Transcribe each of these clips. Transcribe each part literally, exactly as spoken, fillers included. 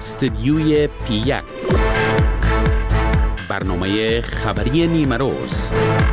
استدیوی پی یک، برنامه خبری نیمه روز.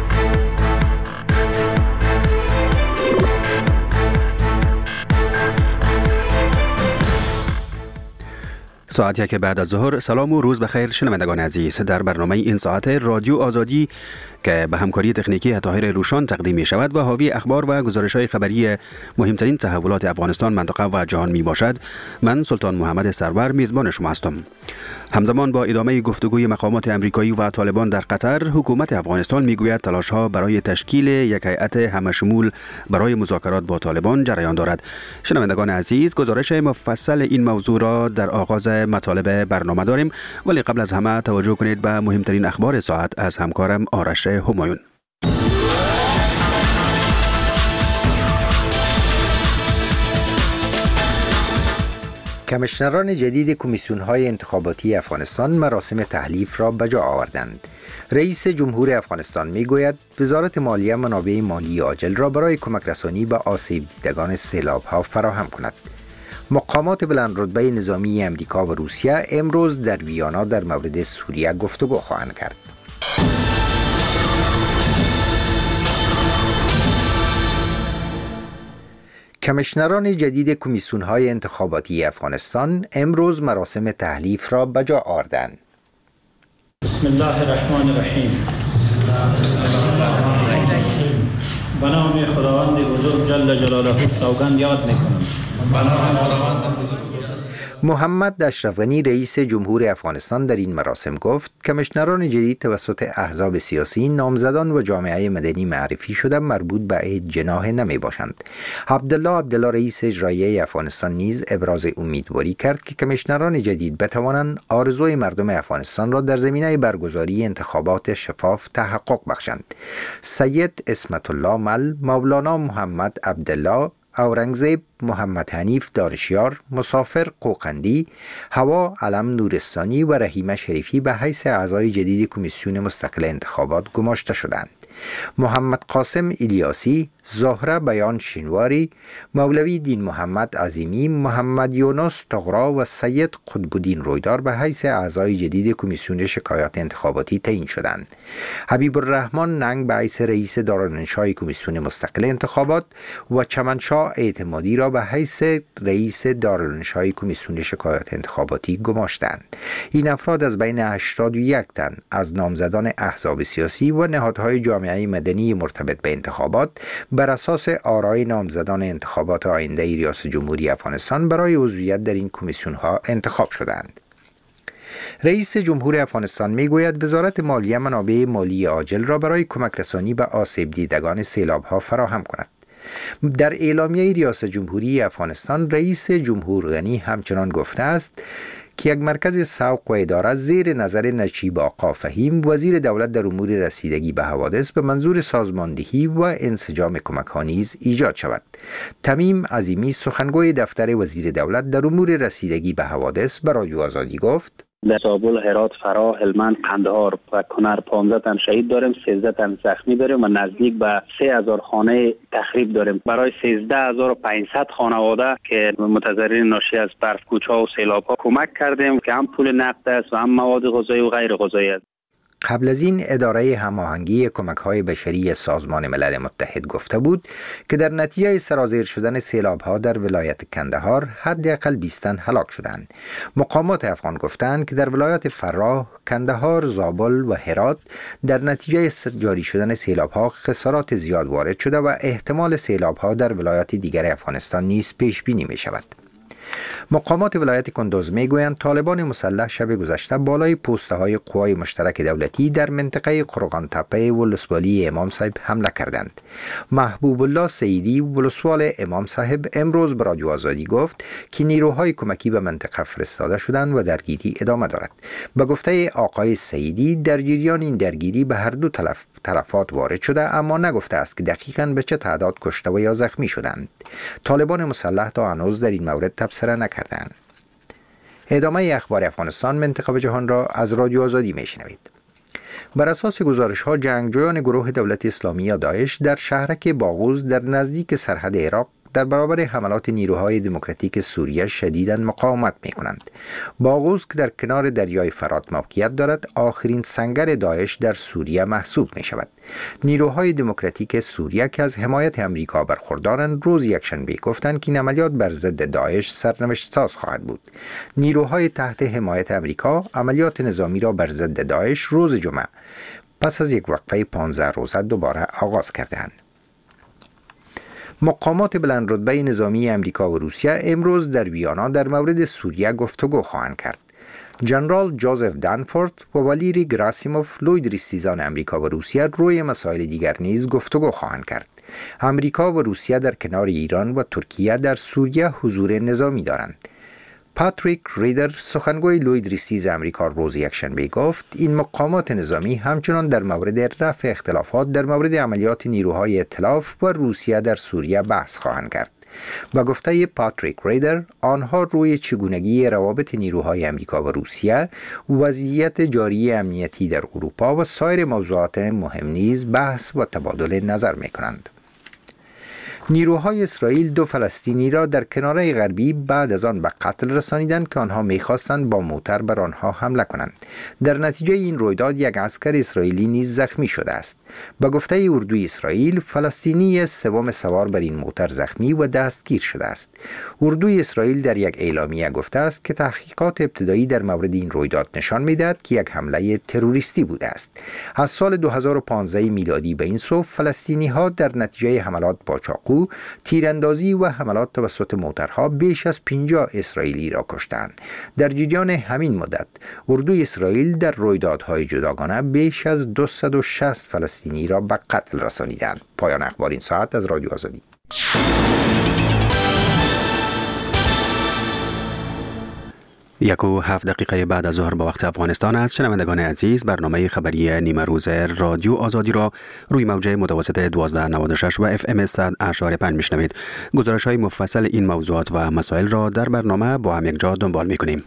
ساعت یک بعد از ظهر. سلام و روز بخیر شنوندگان عزیز. در برنامه این ساعت رادیو آزادی که به همکاری تکنیکی طاهر روشان تقدیم می شود و حاوی اخبار و گزارش‌های خبری مهمترین تحولات افغانستان، منطقه و جهان می باشد، من سلطان محمد سرور میزبان شما هستم. همزمان با ادامه گفتگوی مقامات امریکایی و طالبان در قطر، حکومت افغانستان میگوید تلاش‌ها برای تشکیل یک هیئت همشمول برای مذاکرات با طالبان جریان دارد. شنوندگان عزیز، گزارش مفصل این موضوع را در آغاز مطالب برنامه داریم، ولی قبل از همه توجه کنید به مهمترین اخبار ساعت از همکارم آرش همایون. کمیشنران جدید کمیسیون‌های انتخاباتی افغانستان مراسم تحلیف را به جا آوردند. رئیس جمهور افغانستان میگوید وزارت مالیه منابع مالی عاجل را برای کمک رسانی به آسیب دیدگان سیلاب‌ها فراهم کند. مقامات بلند رتبه نظامی امریکا و روسیه امروز در ویانا در مورد سوریه گفتگو خواهند کرد. کمیشنران جدید کمیسیون‌های انتخاباتی افغانستان امروز مراسم تحلیف را به جا آوردند. بسم الله الرحمن الرحیم. به نام خداوند بزرگ جل جلاله سوگند یاد می‌کنم. محمد اشرف غنی رئیس جمهور افغانستان در این مراسم گفت کمیشنران جدید توسط احزاب سیاسی، نامزدان و جامعه مدنی معرفی شده مربوط به هیچ جناح نمی باشند. عبدالله عبدالله رئیس اجرایی افغانستان نیز ابراز امیدواری کرد که کمیشنران جدید بتوانند آرزوی مردم افغانستان را در زمینه برگزاری انتخابات شفاف تحقق بخشند. سید اسمت الله مل، مولانا محمد عبدالله، اورنگزیب محمد حنیف دانشیار، مسافر قوقندی، هوا علم نورستانی و رحیمه شریفی به حیث اعضای جدید کمیسیون مستقل انتخابات گماشته شدند. محمد قاسم الیاسی، زهره بیان شینواری، مولوی دین محمد عظیمی، محمد یونس طغرا و سید قطب الدین رویدار به حیث اعضای جدید کمیسیون شکایات انتخاباتی تعیین شدند. حبیب الرحمن ننگ به حیث رئیس دارالانشای کمیسیون مستقل انتخابات و چمنشاه اعتمادی را به حیث رئیس دارالانشای کمیسیون شکایات انتخاباتی گماشتند. این افراد از بین هشتاد و یک تن از نامزدان احزاب سیاسی و نهادهای جامعه مدنی مرتبط به انتخابات بر اساس آرای نامزدان انتخابات آینده ریاست جمهوری افغانستان برای عضویت در این کمیسیون‌ها انتخاب شدند. رئیس جمهور افغانستان میگوید وزارت مالیه منابع مالی عاجل را برای کمک رسانی به آسیب دیدگان سیلاب‌ها فراهم کند. در اعلامیه ریاست جمهوری افغانستان رئیس جمهور غنی همچنان گفته است که یک مرکز سوق و اداره زیر نظر نجیب آقا فهیم وزیر دولت در امور رسیدگی به حوادث به منظور سازماندهی و انسجام کمک‌ها نیز ایجاد شود. تمیم عظیمی سخنگوی دفتر وزیر دولت در امور رسیدگی به حوادث به رادیو آزادی گفت در زابل، هرات، فراه، هلمند، قندهار و کنر پانزده تن شهید داریم، سیزده تن زخمی داریم و نزدیک به سه هزار خانه تخریب داریم. برای سیزده هزار و پانصد خانواده که متضررین ناشی از برف‌کوچ‌ها و سیلاب‌ها کمک کردیم که هم پول نقد است و هم مواد غذایی و غیر غذایی است. قبل از این اداره هماهنگی کمک‌های بشری سازمان ملل متحد گفته بود که در نتیجه سرازیر شدن سیلاب‌ها در ولایت کندهار حداقل بیست تن هلاک شدند. مقامات افغان گفتند که در ولایات فراه، کندهار، زابل و هرات در نتیجه جاری شدن سیلاب‌ها خسارات زیاد وارد شده و احتمال سیلاب‌ها در ولایات دیگر افغانستان نیز پیش بینی می‌شود. مقامات ولایت کندوز میگویند طالبان مسلح شب گذشته بالای پوسته های قوای مشترک دولتی در منطقه قرغان تپه ولسوالی امام صاحب حمله کردند. محبوب الله سیدی ولسوال امام صاحب امروز به رادیو آزادی گفت که نیروهای کمکی به منطقه فرستاده شدند و درگیری ادامه دارد. به گفته آقای سیدی در جریان این درگیری به هر دو طرف طرفات وارد شده، اما نگفته است که دقیقاً به چه تعداد کشته و یا زخمی شدند. طالبان مسلح تا هنوز در این مورد تبصره نکردند. ادامه اخبار افغانستان، منطقه و جهان را از رادیو آزادی میشنوید. بر اساس گزارش‌ها جنگجویان گروه دولت اسلامی یا داعش در شهرک باغوز در نزدیک سرحد عراق در برابر حملات نیروهای دموکراتیک سوریه شدیداً مقاومت می‌کنند. باغوز که در کنار دریای فرات موقعیت دارد، آخرین سنگر داعش در سوریه محسوب می‌شود. نیروهای دموکراتیک سوریه که از حمایت امریکا برخوردارند، روز یکشنبه گفتند که این عملیات بر ضد داعش سرنوشت ساز خواهد بود. نیروهای تحت حمایت امریکا عملیات نظامی را بر ضد داعش روز جمعه پس از یک وقفه پانزده روزه دوباره آغاز کردند. مقامات بلند رتبه نظامی امریکا و روسیه امروز در ویانا در مورد سوریه گفتگو خواهند کرد. جنرال جوزف دنفورد و والیری گراسیموف، لوید ریستیزان امریکا و روسیه، روی مسائل دیگر نیز گفتگو خواهند کرد. امریکا و روسیه در کنار ایران و ترکیه در سوریه حضور نظامی دارند. پاتریک ریدر، سخنگوی لوید ریستیز امریکا، روز یکشنبه گفت این مقامات نظامی همچنان در مورد رفع اختلافات در مورد عملیات نیروهای ائتلاف و روسیه در سوریه بحث خواهند کرد. با گفته پاتریک ریدر، آنها روی چگونگی روابط نیروهای امریکا و روسیه، وضعیت جاری امنیتی در اروپا و سایر موضوعات مهم نیز بحث و تبادل نظر می‌کنند. نیروهای اسرائیل دو فلسطینی را در کناره غربی بعد از آن به قتل رسانیدند که آنها می‌خواستند با موتر بر آنها حمله کنند. در نتیجه این رویداد یک عسکر اسرائیلی نیز زخمی شده است. با گفته اردوی اسرائیل، فلسطینی سوم سوار بر این موتر زخمی و دستگیر شده است. اردوی اسرائیل در یک اعلامیه گفته است که تحقیقات ابتدایی در مورد این رویداد نشان می‌دهد که یک حمله تروریستی بوده است. از سال دو هزار و پانزده میلادی به این سو، فلسطینی‌ها در نتیجه حملات با چاقو، تیراندازی و حملات توسط موترها بیش از پنجاه اسرائیلی را کشتند. در جریان همین مدت، اردوی اسرائیل در رویدادهای جداگانه بیش از دویست و شصت فلسطینی را به قتل رسانیدند. پایان اخبار این ساعت از رادیو آزادی. یک و هفت دقیقه بعد از ظهر به وقت افغانستان است. شنوندگان عزیز، برنامه خبری نیمه روز رادیو آزادی را روی موجه متوسط دوازده نود و شش و اف ام صد اشاره پنج میشنوید. گزارش های مفصل این موضوعات و مسائل را در برنامه با هم یک جا دنبال میکنیم.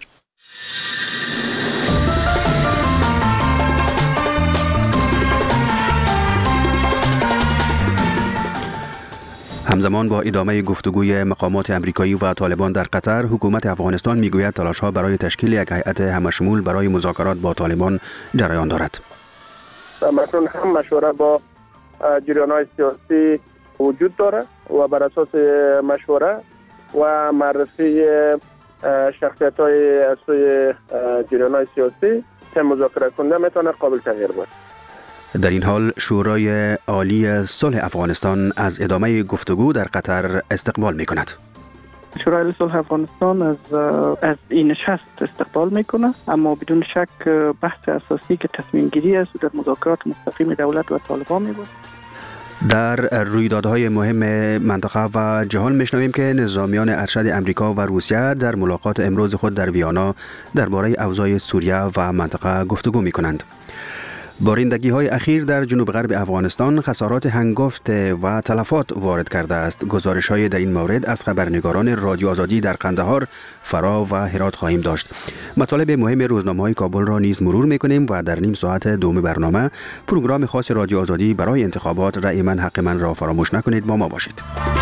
همزمان با ادامه گفتگوی مقامات امریکایی و طالبان در قطر، حکومت افغانستان میگوید تلاش‌ها برای تشکیل یک هیئت همشمول برای مذاکرات با طالبان جریان دارد. مثلا هم مشوره با جریان‌های سیاسی وجود دارد و بر اساس مشوره و معرفی شخصیت‌های از سوی جریان‌های سیاسی که مذاکره کننده میتونه قابل تغییر باشه. در این حال شورای عالی صلح افغانستان از ادامه گفتگو در قطر استقبال می کند. شورای عالی صلح افغانستان از از این نشست استقبال میکنه، اما بدون شک بحث اساسی که تصمیم گیری است در مذاکرات مستقیم دولت و طالبان می بود. در رویدادهای مهم منطقه و جهان میشنویم که نظامیان ارشد امریکا و روسیه در ملاقات امروز خود در ویانا درباره اوضاع سوریه و منطقه گفتگو می کنند. بارندگی های اخیر در جنوب غرب افغانستان خسارات هنگفت و تلفات وارد کرده است. گزارش های در این مورد از خبرنگاران رادیو آزادی در قندهار، فرا و هرات خواهیم داشت. مطالب مهم روزنامه های کابل را نیز مرور میکنیم و در نیم ساعت دوم برنامه پروگرام خاص رادیو آزادی برای انتخابات رأی من حق من را فراموش نکنید. با ما باشید.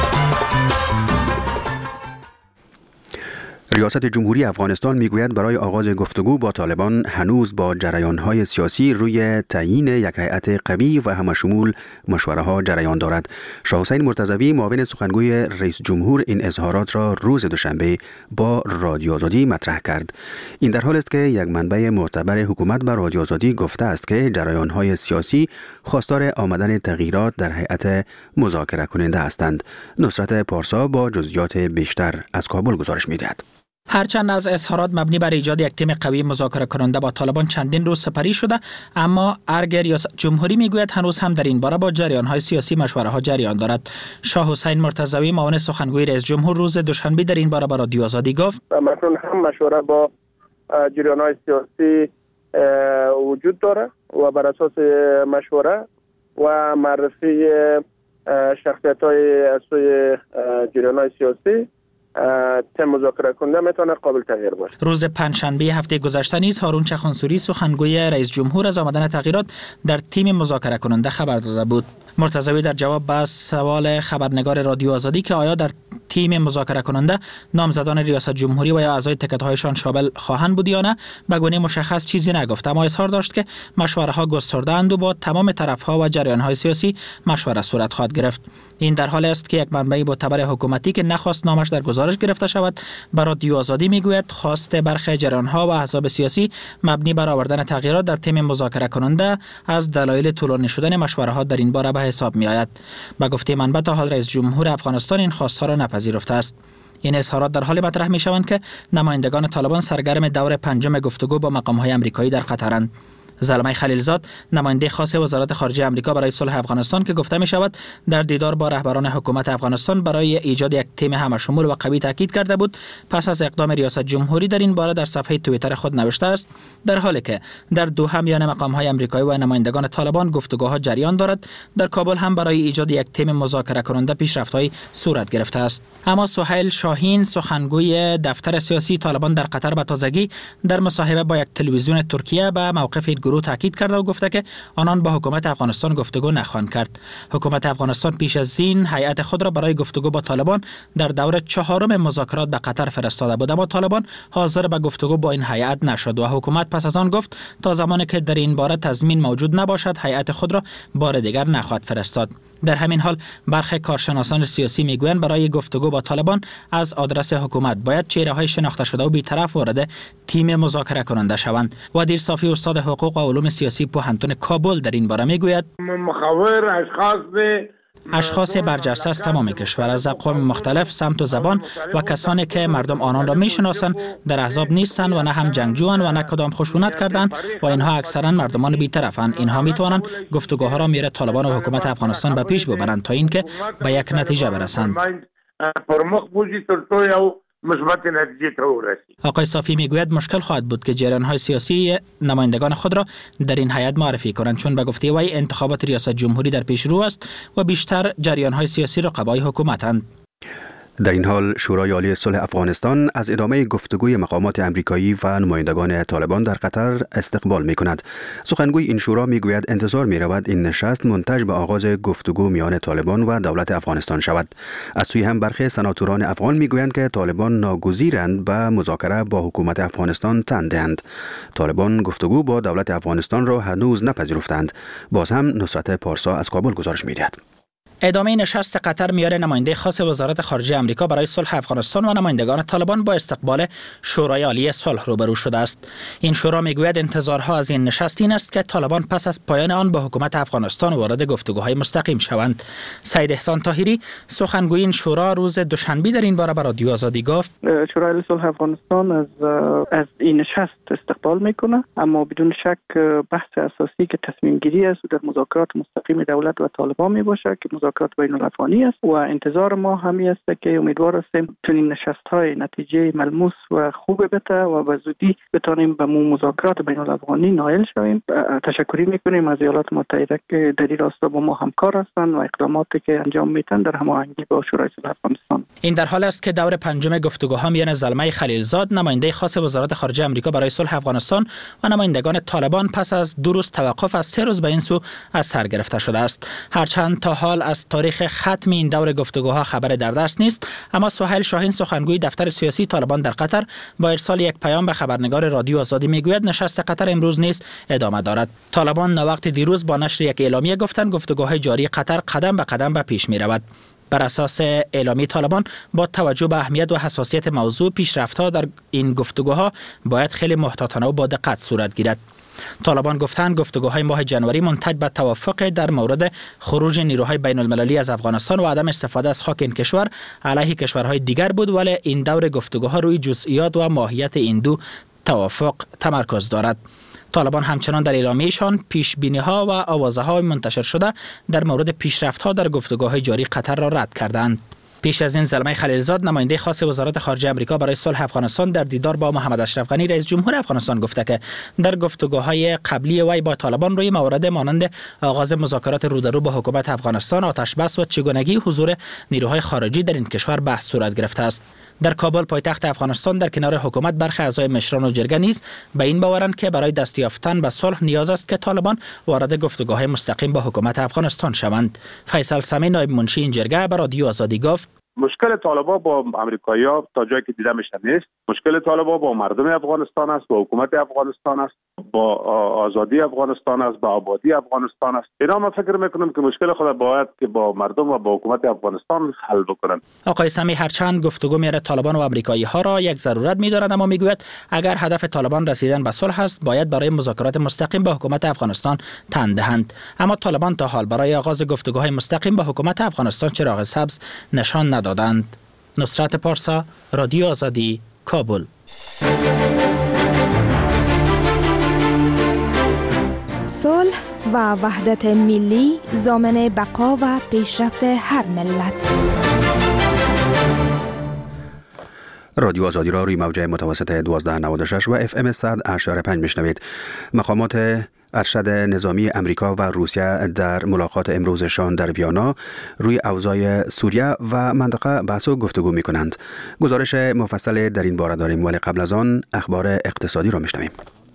ریاست جمهوری افغانستان میگوید برای آغاز گفتگو با طالبان هنوز با جریان‌های سیاسی روی تعیین یک هیئت قوی و همشمول مشوره‌ها جریان دارد. شاه حسین مرتضوی، معاون سخنگوی رئیس جمهور، این اظهارات را روز دوشنبه با رادیو آزادی مطرح کرد. این در حالی است که یک منبع معتبر حکومت به رادیو آزادی گفته است که جریان‌های سیاسی خواستار آمدن تغییرات در هیئت مذاکره کننده هستند. نصرت پارسا با جزئیات بیشتر از کابل گزارش می‌دهد. هرچند از اظهارات مبنی بر ایجاد یک تیم قوی مذاکره کننده با طالبان چندین روز سپری شده، اما ارگ ریاست جمهوری میگوید هنوز هم در این باره با جریان‌های سیاسی مشوره ها جریان دارد. شاه حسین مرتضوی، معاون سخنگوی رئیس جمهور، روز دوشنبه در این باره با رادیو آزادی گفت مثلا هم مشوره با جریان‌های سیاسی وجود داره و بر اساس مشوره و معرفی شخصیت‌های از سوی جریان‌های سیاسی تیم مذاکره کننده میتونه قابل تغییر باشه. روز پنجشنبه هفته گذشته نیز هارون چخانسوری، سخنگوی رئیس جمهور، از آمدن تغییرات در تیم مذاکره کننده خبر داده بود. مرتضوی در جواب به سوال خبرنگار رادیو آزادی که آیا در تیم مذاکره کننده نامزدان ریاست جمهوری و یا اعضای تکت‌هایشان شامل خواهند بود یا نه به گونه مشخص چیزی نگفت، اما اظهار داشت که مشوره‌ها گسترده‌اند و با تمام طرف‌ها و جریان‌های سیاسی مشورت صورت خواهد گرفت. این در حالی است که یک منبع معتبر حکومتی که نخواست نامش در گزارش گرفته شود بر رادیو آزادی میگوید خواست برخی جریان‌ها و احزاب سیاسی مبنی بر آوردن تغییرات در تیم مذاکره کننده از دلایل طولانی شدن مشوره‌ها در این باره به حساب می‌آید. به گفته منبع تا حال رئیس جمهور افغانستان این خواست‌ها را نپذیرفته است. این اظهارات در حالی مطرح می‌شوند که نمایندگان طالبان سرگرم دور پنجم گفتگو با مقام‌های آمریکایی در قطرند. زلمه خلیلزاد نماینده خاص وزارت خارجه آمریکا برای صلح افغانستان که گفته می شود در دیدار با رهبران حکومت افغانستان برای ایجاد یک تیم همشمول و قوی تاکید کرده بود، پس از اقدام ریاست جمهوری در این باره در صفحه توییتر خود نوشته است در حالی که در دوحه میان مقام‌های آمریکایی و نمایندگان طالبان گفتگوها جریان دارد، در کابل هم برای ایجاد یک تیم مذاکره کننده پیشرفت‌های صورت گرفته است. اما سهیل شاهین سخنگوی دفتر سیاسی طالبان در قطر به تازگی در مصاحبه با یک تلویزیون ترکیه به موقف گروه تاکید کرده و گفته که آنان با حکومت افغانستان گفتگو نخواهند کرد. حکومت افغانستان پیش از این هیئت خود را برای گفتگو با طالبان در دور چهارم مذاکرات به قطر فرستاده بود، اما طالبان حاضر به گفتگو با این هیئت نشد و حکومت پس از آن گفت تا زمانی که در این باره تضمین موجود نباشد هیئت خود را بار دیگر نخواهد فرستاد. در همین حال برخی کارشناسان سیاسی میگویند برای گفتگو با طالبان از آدرس حکومت باید چهره‌های شناخته شده و بی‌طرف وارد تیم مذاکره کننده شوند. ودیر صافی استاد حقوق و علوم سیاسی پوهنتون کابل در این باره میگوید مخاور اشخاص اشخاص برجسته از تمام کشور از اقوام مختلف، سمت و زبان و کسانی که مردم آنان را میشناسند در احزاب نیستند و نه هم جنگجویند و نه کدام خشونت کردند و اینها اکثرا مردمان بی‌طرفند. اینها میتوانند گفتگوها را میره طالبان و حکومت افغانستان به پیش ببرند تا اینکه به یک نتیجه برسند. مثبت نتیجه ته ورسید. آقای صافی میگوید مشکل خواهد بود که جریان‌های سیاسی نمایندگان خود را در این هیئت معرفی کنند، چون به گفته وی انتخابات ریاست جمهوری در پیش رو است و بیشتر جریان‌های سیاسی رقبای حکومت‌اند. در این حال شورای عالی صلح افغانستان از ادامه گفتگوی مقامات امریکایی و نمایندگان طالبان در قطر استقبال می کند. سخنگوی این شورا می گوید انتظار می رود این نشست منتج به آغاز گفتگو میان طالبان و دولت افغانستان شود. از سوی هم برخی سناتوران افغان می گویند که طالبان ناگزیرند به مذاکره با حکومت افغانستان تن دهند. طالبان گفتگو با دولت افغانستان را هنوز نپذیرفتند. باز هم نصرت پارسا از کابل گزارش می دهد. ادامه نشست قطر میان نماینده خاص وزارت خارجه آمریکا برای صلح افغانستان و نمایندگان طالبان با استقبال شورای عالی صلح روبرو شده است. این شورا میگوید انتظارها از این نشست این است که طالبان پس از پایان آن با حکومت افغانستان وارد گفتگوهای مستقیم شوند. سید احسان طاهری سخنگوی این شورا روز دوشنبه در این باره به رادیو آزادی گفت شورای عالی صلح افغانستان از از این نشست استقبال میکنه، اما بدون شک بحث اساسی که تصمیم گیری است در مذاکرات مستقیم دولت و طالبان می باشه که مذاکرات بین الافغانی است و انتظار ما همی است که امیدوار هستیم تو این نشست‌های نتیجه ملموس و خوب بده و به زودی بتونیم به مذاکرات بین الافغانی نائل شویم. تشکری میکنیم از ایالات متحده که در این راستا با ما همکار هستند و اقداماتی که انجام میدن در هماهنگی با شورای صلح افغانستان. این در حال است که دور پنجم گفتگوها میان زلمه خلیلزاد نماینده خاص وزارت خارجه آمریکا برای صلح افغانستان و نمایندگان طالبان پس از دو روز توقف از سه روز به این سو از سر گرفته شده است. هرچند تا حال از تاریخ ختم این دور گفتگوها خبر در دست نیست، اما سهیل شاهین سخنگوی دفتر سیاسی طالبان در قطر با ارسال یک پیام به خبرنگار رادیو آزادی میگوید نشست قطر امروز نیز ادامه دارد. طالبان نوقت دیروز با نشر یک اعلامیه گفتند گفتگوهای جاری قطر قدم به قدم به پیش می رود. بر اساس اعلامیه طالبان با توجه به اهمیت و حساسیت موضوع پیشرفت‌ها در این گفتگوها باید خیلی محتاطانه و با دقت صورت گیرد. طالبان گفتند گفتگوهای ماه جنوری منتج به توافق در مورد خروج نیروهای بین المللی از افغانستان و عدم استفاده از خاک این کشور علیه کشورهای دیگر بود، ولی این دور گفتگوها روی جزئیات و ماهیت این دو توافق تمرکز دارد. طالبان همچنان در اعلامیه‌شان پیش‌بینی‌ها و آوازه‌های منتشر شده در مورد پیشرفت‌ها در گفتگوهای جاری قطر را رد کردند. پیش از این زلمه خلیلزاد نماینده خاص وزارت خارجه آمریکا برای صلح افغانستان در دیدار با محمد اشرف غنی رئیس جمهور افغانستان گفته که در گفتگوهای قبلی وی با طالبان روی موارد مانند آغاز مذاکرات رو در رو با حکومت افغانستان، آتش بس و چگونگی حضور نیروهای خارجی در این کشور بحث صورت گرفته است. در کابل پایتخت افغانستان در کنار حکومت برخی اعضای مشران و جرگه نیز به این باورند که برای دست یافتن به صلح نیاز است که طالبان وارد گفتگوهای مستقیم با حکومت افغانستان شوند. فیصل سمی نایب منشی این جرگه به رادیو آزادی گفت مشکل طالبان با امریکایی‌ها تا جایی که دیده میشه نیست. مشکل طالبان با مردم افغانستان است، با حکومت افغانستان است، با آزادی افغانستان است، با آبادی افغانستان است. اینا ما فکر میکنم که مشکل خود باید که با مردم و با حکومت افغانستان حل بکنن. آقای سمی هرچند گفتگو میره طالبان و آمریکایی‌ها را یک ضرورت می‌دارد، اما میگوید اگر هدف طالبان رسیدن به صلح است باید برای مذاکرات مستقیم با حکومت افغانستان تن دهند. اما طالبان تا حال برای آغاز گفتگوهای مستقیم با حکومت افغانستان چراغ سبز نشان ندادند. نصرت پارسا، رادیو آزادی، کابل. صلح و وحدت ملی ضامن بقا و پیشرفت هر ملت. رادیو آزادی را روی موجه متوسط دوازده نود و شش و اف ام صد و هشت و پنج میشنوید. مقامات ارشد نظامی امریکا و روسیه در ملاقات امروزشان در ویانا روی اوضاع سوریه و منطقه بحث و گفتگو می کنند. گزارش مفصل در این باره داریم، ولی قبل از آن اخبار اقتصادی را میشنویم.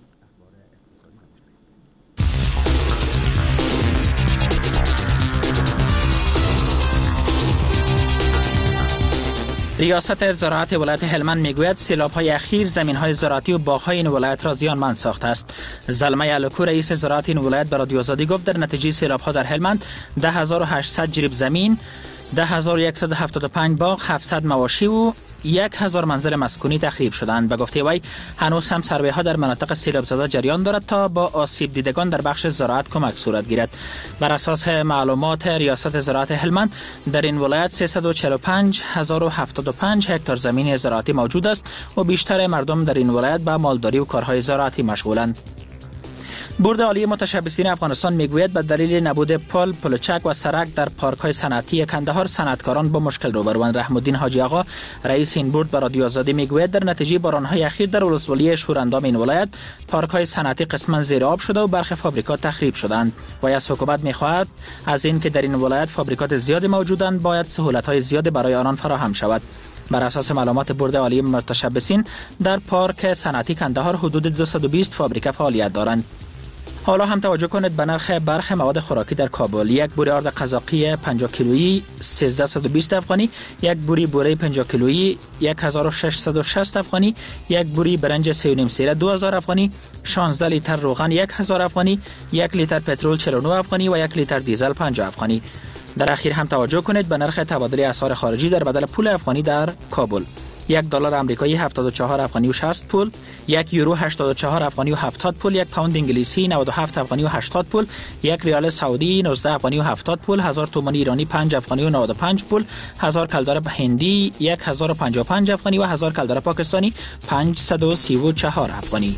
ریاست زراعت ولایت هلمند میگوید سیلاب‌های اخیر زمین‌های زراعتی و باغ‌های این ولایت را زیانمند ساخته است. زلمه الکو رئیس زراعت این ولایت به رادیو آزادی گفت در نتیجه سیلاب‌ها در هلمند ده هزار و هشتصد جریب زمین، ده هزار و صد و هفتاد و پنج باغ، هفتصد مواشی و یک هزار منزل مسکونی تخریب شدند. به گفته وی هنوز هم سروی‌ها در مناطق سیلاب زده جریان دارد تا با آسیب دیدگان در بخش زراعت کمک صورت گیرد. بر اساس معلومات ریاست زراعت هلمند در این ولایت سیصد و چهل و پنج هزار و هفتاد و پنج هکتار زمین زراعتی موجود است و بیشتر مردم در این ولایت به مالداری و کارهای زراعتی مشغولند. بورد عالی متشبثین افغانستان میگوید به دلیل نبود پل، پلچک و سرک در پارک‌های صنعتی کندهار صنعتکاران با مشکل روبروند. رحم‌الدین حاجی آقا رئیس این بورد به رادیو آزادی میگوید در نتیجه باران‌های اخیر در ولسوالی شوراندام این ولایت پارک‌های صنعتی قسماً زیر آب شده و برخی فابریکات تخریب شدند. و از حکومت می‌خواهد از این که در این ولایت فابریکات زیادی موجودند باید سهولت‌های زیادی برای آنان فراهم شود. بر اساس معلومات بورد عالی متشبثین در پارک صنعتی کندهار حدود دویست و بیست فابریکه فعالیت دارند. حالا هم توجه کنید به نرخ برخی مواد خوراکی در کابل. یک بوری آرد قزاقی پنجاه کیلویی سیزده و بیست افغانی، یک بوری بوره پنجاه کیلویی یک هزار و ششصد و شصت افغانی، یک بوری برنج سه و نیم سیره دو هزار افغانی، شانزده لیتر روغن یک هزار افغانی، یک لیتر پترول چهل و نه افغانی و یک لیتر دیزل پنجاه افغانی. در اخیر هم توجه کنید به نرخ تبادل اسعار خارجی در بدل پول افغانی در کابل. یک دلار آمریکایی هفتاد و چهار افغانی و شصت پول، یک یورو هشتاد و چهار افغانی و هفتاد پول، یک پوند انگلیسی نود و هفت افغانی و هشتاد پول، یک ریال سعودی نوزده افغانی و هفتاد پول، هزار تومان ایرانی پنج افغانی و نود و پنج پول، هزار کلدار هندی یک هزار و پنجاه و پنج افغانی و هزار کلدار پاکستانی پانصد و سی و چهار افغانی.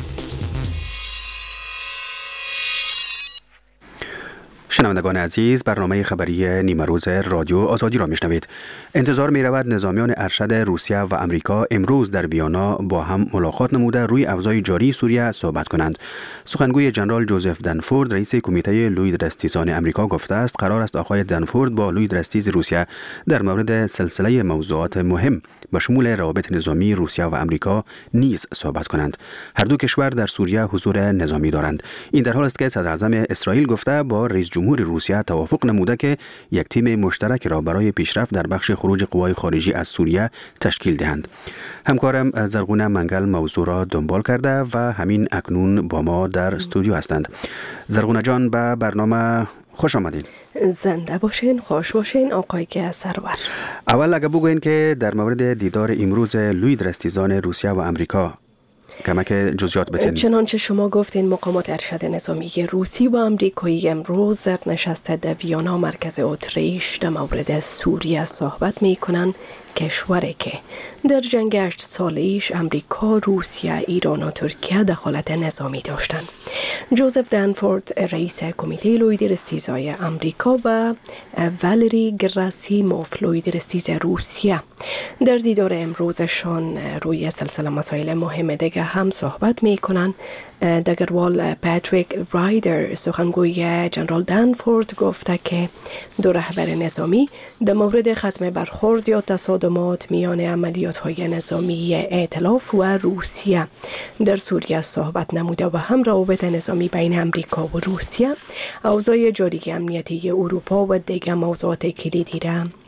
شنوندگان عزیز، برنامه خبری نیمه روز رادیو آزادی را میشنوید. انتظار می رود نظامیان ارشد روسیه و امریکا امروز در ویانا با هم ملاقات نموده روی اوضاع جاری سوریه صحبت کنند. سخنگوی جنرال جوزف دنفورد رئیس کمیته لوید رستیزان امریکا گفته است قرار است آقای دنفورد با لوید رستیز روسیه در مورد سلسله موضوعات مهم به شمول روابط نظامی روسیه و امریکا نیز صحبت کنند. هر دو کشور در سوریه حضور نظامی دارند. این در حالی است که صدر اعظم اسرائیل گفته با رئیس جمهور روسیه توافق نموده که یک تیم مشترک را برای پیشرفت در بخش خروج قوای خارجی از سوریه تشکیل دهند. همکارم زرغونه منگل موضوع را دنبال کرده و همین اکنون با ما در استودیو هستند. زرغونه جان، به برنامه خوش آمدین. زنده باشین، خوش باشین آقای که سرور. اول اگه بگوین که در مورد دیدار امروز لوید رستیزان روسیه و امریکا کمک جزئیات بتین. چنانچه شما گفتین مقامات ارشد نظامی روسی و آمریکایی امروز در نشست در ویانا مرکز اتریش در مورد سوریه صحبت می کنند. کشوری که در جنگ هشت ساله‌ایش امریکا، روسیه، ایران و ترکیه دخالت نظامی داشتند. جوزف دنفورد رئیس کمیته لوید رستیزای امریکا و والری گراسیموف لوید رستیز روسیه در دیدار امروزشان روی سلسله مسائل مهم دیگه هم صحبت می کنند. دگروال پاتریک رایدر سخنگوی جنرال دنفورد گفته که دو رهبر نظامی در مورد ختم برخورد یا تصادمات میان عملیات‌های نظامی ائتلاف و روسیه در سوریه صحبت نموده و هم روابط نظامی بین امریکا و روسیه، اوضاع جاری امنیتی اروپا و دیگر موضوعات کلیدی را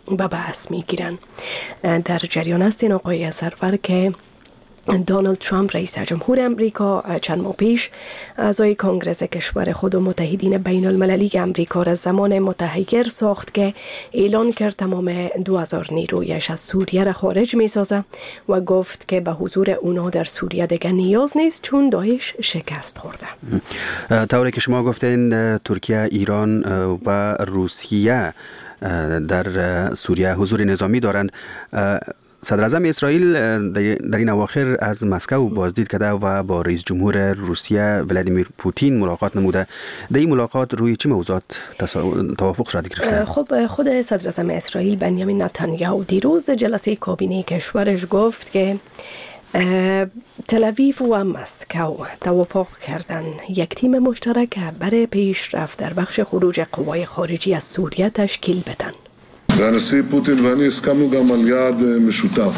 به بحث میگیرن. در جریان است این آقای سرور که دونالد ترامپ رئیس جمهور امریکا چند ماه پیش اعضای کنگره کشور خود و متحدین بین المللی امریکا را زمان متحیر ساخت که اعلان کرد تمام دو هزار نیرویش از سوریه را خارج می سازه و گفت که به حضور اونا در سوریه دیگر نیاز نیست چون داعش شکست خورده. طوری که شما گفتین ترکیه، ایران و روسیه در سوریه حضور نظامی دارند. صدر اعظم اسرائیل در این اواخر از مسکو بازدید کرده و با رئیس جمهور روسیه ولادیمیر پوتین ملاقات نموده. در این ملاقات روی چه موضوعات توافق شد گرفته؟ خب خود صدر اعظم اسرائیل بنیامین نتانیاهو دیروز جلسه کابینه کشورش گفت که تل آویو و مسکو توافق کردن یک تیم مشترک برای پیشرفت در بخش خروج قوای خارجی از سوریه تشکیل بدن. והנשיא פוטין ואני הסכמנו גם על יעד משותף.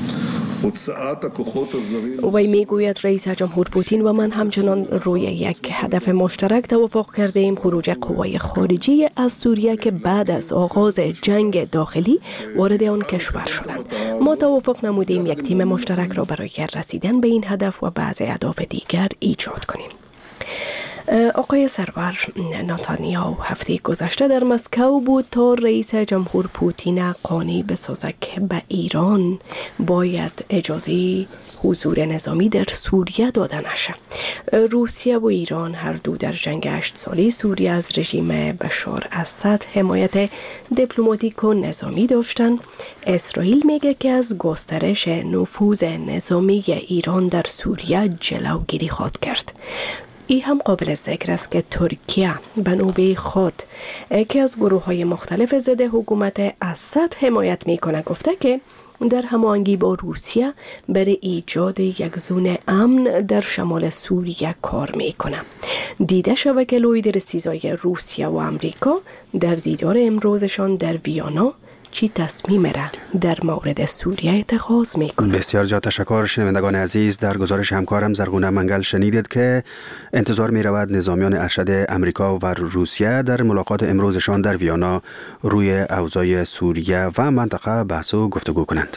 وی میگوید رئیس جمهور پوتین و من همچنان روی یک هدف مشترک توافق کرده ایم: خروج قوای خارجی از سوریه که بعد از آغاز جنگ داخلی وارد آن کشور شدند. ما توافق نمودیم یک تیم مشترک را برای رسیدن به این هدف و بعضی اهداف دیگر ایجاد کنیم. آقای سرور نتانیاهو هفته گذشته در مسکو بود تا رئیس جمهور پوتین قانع بسازد که به ایران باید اجازه حضور نظامی در سوریه داده نشه. روسیه و ایران هر دو در جنگ هشت ساله سوریه از رژیم بشار اسد حمایت دیپلماتیک و نظامی داشتند. اسرائیل میگه که از گسترش نفوذ نظامی ایران در سوریه جلوگیری خواهد کرد. این هم قابل ذکر است که ترکیه به نوبه خود که از گروه های مختلف ضد حکومت اسد حمایت میکنه گفته که در هماهنگی با روسیه برای ایجاد یک زون امن در شمال سوریه کار میکنه. دیده شود که لوی رسیزای روسیه و امریکا در دیدار امروزشان در ویانا چی تصمیم را در مورد سوریه اتخاذ میکنه. بسیار زیاد تشکر. شنوندگان عزیز، در گزارش همکارم زرگونه منگل شنیدید که انتظار می رود نظامیان ارشد امریکا و روسیه در ملاقات امروزشان در ویانا روی اوضاع سوریه و منطقه بحث و گفتگو کنند.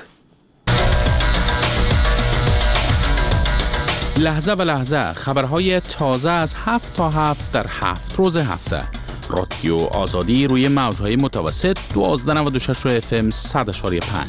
لحظه به لحظه خبرهای تازه از هفت تا هفت در هفت روز هفته. رادیو آزادی روی موج‌های متوسط دوازده نود و شش اف ام صد اشاری پنج.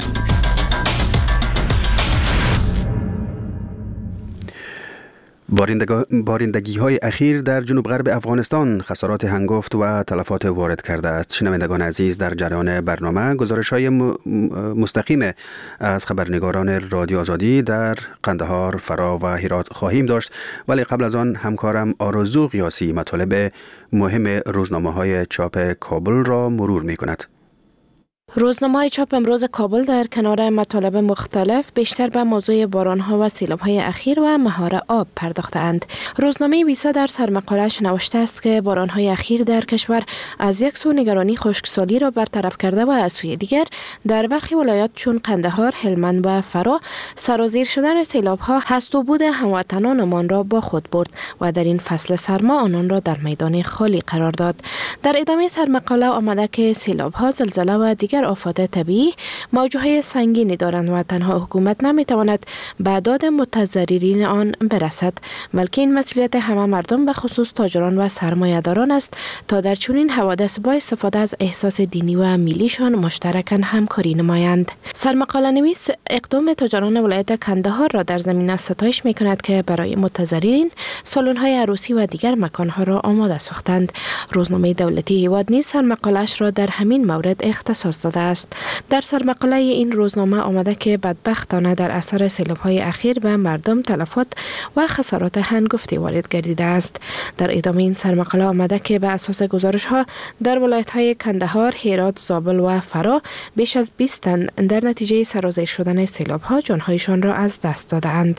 بارندگی های اخیر در جنوب غرب افغانستان خسارات هنگفت و تلفات وارد کرده است. شنوندگان عزیز، در جریان برنامه گزارش های مستقیم از خبرنگاران رادیو آزادی در قندهار، فرا و هرات خواهیم داشت، ولی قبل از آن همکارم آرزو قیاسی مطالب مهم روزنامه های چاپ کابل را مرور می کند. روزنامه‌های چاپ امروز کابل در کنار مطالب مختلف بیشتر به موضوع باران‌ها و سیلاب‌های اخیر و مهار آب پرداخته‌اند. روزنامه ویسا در سرمقاله‌اش نوشته است که باران‌های اخیر در کشور از یک سو نگرانی خشکسالی را برطرف کرده و از سوی دیگر در برخی ولایات چون قندهار، هلمند و فرا سرازیر شدن سیلاب‌ها هست و بود هموطنانمان را با خود برد و در این فصل سرما آنان را در میدان خالی قرار داد. در ادامه سرمقاله آمده که سیلاب‌ها، زلزله و دیگر آفات طبیعی موجهای سنگینی دارند و تنها حکومت نمیتواند به داد متضررین آن برسد، بلکه این مسئولیت همه مردم به خصوص تاجران و سرمایه‌داران است تا در چنین حوادث با استفاده از احساس دینی و ملیشان مشترکاً همکاری نمایند. سرمقاله نویس اقدام تاجران ولایت کندهار را در زمینه ستایش میکند که برای متضررین سالن‌های عروسی و دیگر مکانها را آماده ساختند. روزنامه دولتی هیواد نیز سرمقاله‌اش را در همین مورد اختصاص داده است. در سرمقاله این روزنامه آمده که بدبختانه در اثر سیلاب‌های اخیر به مردم تلفات و خسارات هنگفتی وارد گردیده است. در ادامه این سرمقاله آمده که به اساس گزارش‌ها در ولایت‌های کندهار، هرات، زابل و فرا بیش از بیست تن در نتیجه سرازیر شدن سیلاب‌ها جان‌هایشان را از دست داده‌اند.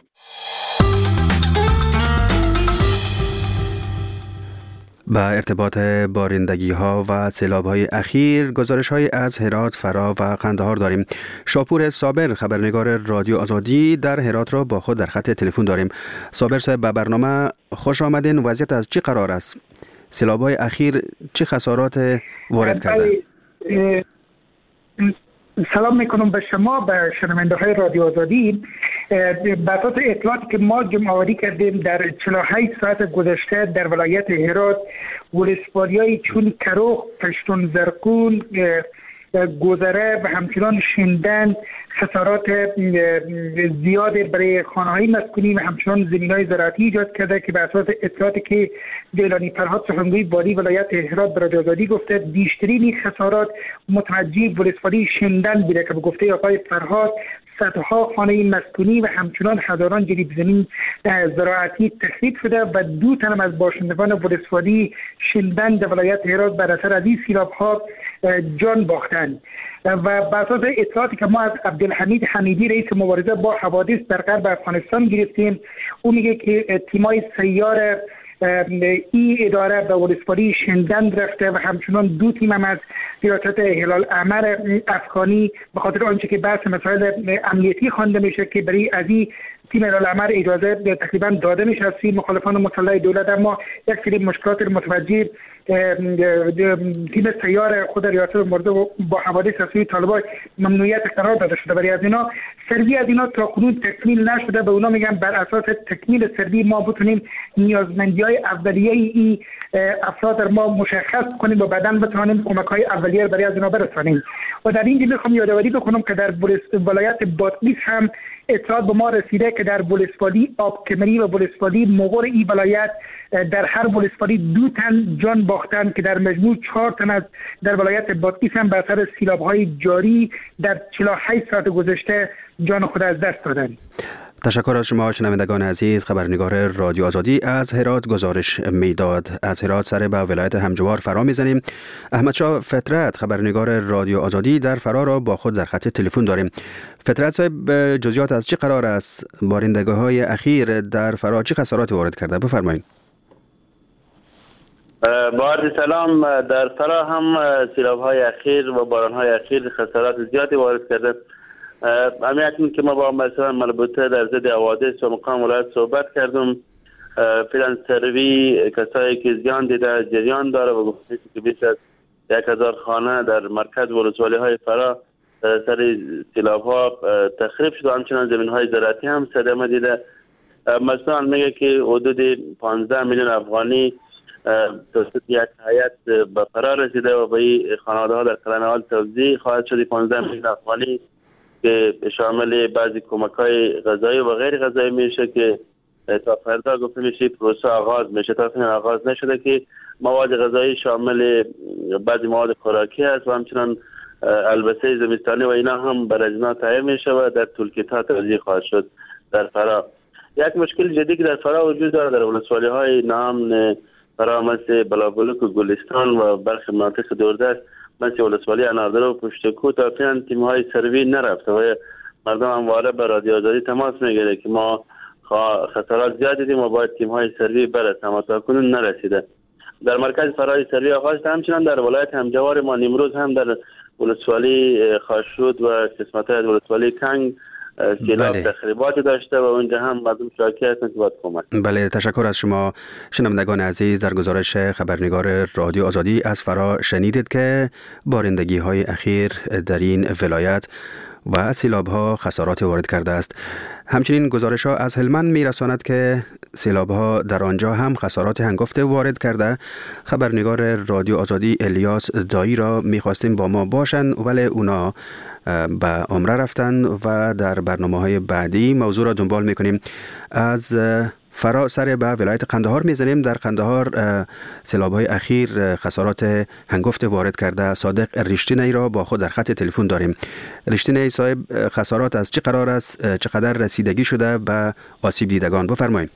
با ارتباط بارندگی ها و سیلاب های اخیر گزارش های از هرات، فرا و قندهار داریم. شاپور صابر خبرنگار رادیو آزادی در هرات را با خود در خط تلفن داریم. صابر صاحب، به برنامه خوش آمدین. وضعیت از چی قرار است؟ سیلاب های اخیر چه خسارات وارد کرده؟ سلام میکنم به شما، به شنونده های رادیو آزادی. به اساس اطلاعاتی که ما جمع آوری کردیم در چهل و هشت ساعت گذشته در ولایت هرات ولسوالی‌های چون کروخ، پشتون زرقون، گذره و همچنان شندن خسارات زیاد برای خانه‌های مسکونی و همچنان زمین‌های زراعتی ایجاد کرده که به اساس اطلاعاتی که دیلانی فرهاد سخنگوی والی ولایت هرات به رادیو آزادی گفته بیشترین خسارات متوجه ولسوالی شندن بوده که به گفته آقای فرهاد صدها خانه مسکونی و همچنان هزاران جریب زمین زراعتی تخریب شده و دو تن از باشندگان ولسوالی شندن در ولایت هرات بر اثر از این سیلاب‌ها جان باختند. و بر اساس اطلاعاتی که ما از عبدالحمید حمیدی رئیس مبارزه با حوادث در غرب افغانستان گرفتیم، او میگه که تیمای سیار این اداره به ولسوالی شندن رفته و همچنان دو تیم هم از ریاست هلال احمر افغانی به خاطر آنچه که بحث مسائل امنیتی خوانده میشه که برای از این تیم هلال احمر اجازه تقریبا داده میشه از مخالفان مسلح دولت، اما یک سری مشکلات متوجه تیم سیار خود ریاست مبارزه با حوادث از سوی طالبان ممنوعیت قرار داده شده. برای از اینا سروی از اینا تا کنون تکمیل نشده. به اونا میگن بر اساس تکمیل سروی ما بتونیم نیازمندی های اولیه این افراد در ما مشخص کنیم و بعداً بتوانیم کمک های اولیه برای از اینا برسانیم. و در اینجا میخوام یادآوری بکنم که در ولایت بادغیس هم اطلاعات به ما رسیده که در ولسوالی آبکمری و ولسوالی مغور این ولایت در هر ولسوالی دو تن جان باختند که در مجموع چهار تن از در ولایت بادغیس هم به اثر سیلاب‌های جاری در چهل و هشت ساعت گذشته جان خود از دست دادند. تشکر از شما شنوندگان عزیز. خبرنگار رادیو آزادی از هرات گزارش میداد. از هرات سر به ولایت همجوار فرا میزنیم. احمدشاه فطرت خبرنگار رادیو آزادی در فرا را با خود در خط تلفن داریم. فطرت صاحب، جزئیات از چه قرار است؟ بارندگی‌های اخیر در فرا چه خساراتی وارد کرده؟ بفرمایید. با عرض سلام، در فرا هم سیلاب‌های اخیر و باران‌های اخیر خسارات زیادی وارد کرده. امیتی که ما با مسائل مربوطه در ضد حوادث و مقام ولایت صحبت کردم. فعلا سروی کسایی که زیان دیده جریان داره و گفته که بیش از یک هزار خانه در مرکز ولسوالی های فرا سر سیلاب ها تخریب شده، همچنان زمین های زراعتی هم صدمه دیده. مثلا میگه که حدود پانزده میلیون افغانی توسط یک هیئت به فرا رسیده و به این خانواده ها در کلانوال توزیع خواهد شد. پانزده میلیون افغانی که شامل بعضی کمک‌های غذایی و غیر غذایی میشه که تا فردا گفته میشه پروسه آغاز میشه. تا فعلا آغاز نشده که مواد غذایی شامل بعضی مواد خوراکی است و همچنان البسه زمستانی و اینا هم بر اجنا تهیه میشه و در طولکیتا توزیع خواهد شد در فرا. یک مشکل جدی که در فرا وجود داره در ولسوالی های نام فرا مثل بلابلوک و گلستان و برخی مناطق دوردست مثل ولسوالی اناردرو و پشتکو تا فعلا تیم های سروی نرفته و مردم همواره به رادیو آزادی تماس میگیره که ما خسارات زیاد دیدیم و باید تیم های سروی برسه، اما تا کنون نرسیده. در مرکز فرای سروی آغاز همچنان در ولایت همجوار ما نیمروز هم در ولسوالی خاشرود و قسمت های ولسوالی کنگ سیلاب بله. تخریبات داشته و اونجا هم مردم شاکی هستند که باید کمک. بله، تشکر از شما شنوندگان عزیز. در گزارش خبرنگار رادیو آزادی از فرا شنیدید که بارندگی های اخیر در این ولایت و سیلاب ها خسارات وارد کرده است. همچنین گزارش ها از هلمند می رساند که سیلاب ها در آنجا هم خسارات هنگفته وارد کرده. خبرنگار رادیو آزادی الیاس دایی را می خواستیم با ما باشن ولی اونا به عمره رفتن و در برنامه های بعدی موضوع را دنبال می کنیم. از فرا سر به ولایت قندهار میزنیم. در قندهار سیلاب‌های اخیر خسارات هنگفت وارد کرده. صادق رشتینی را با خود در خط تلفن داریم. رشتینی صاحب، خسارات از چه قرار است؟ چقدر رسیدگی شده به آسیب دیدگان؟ بفرمایید.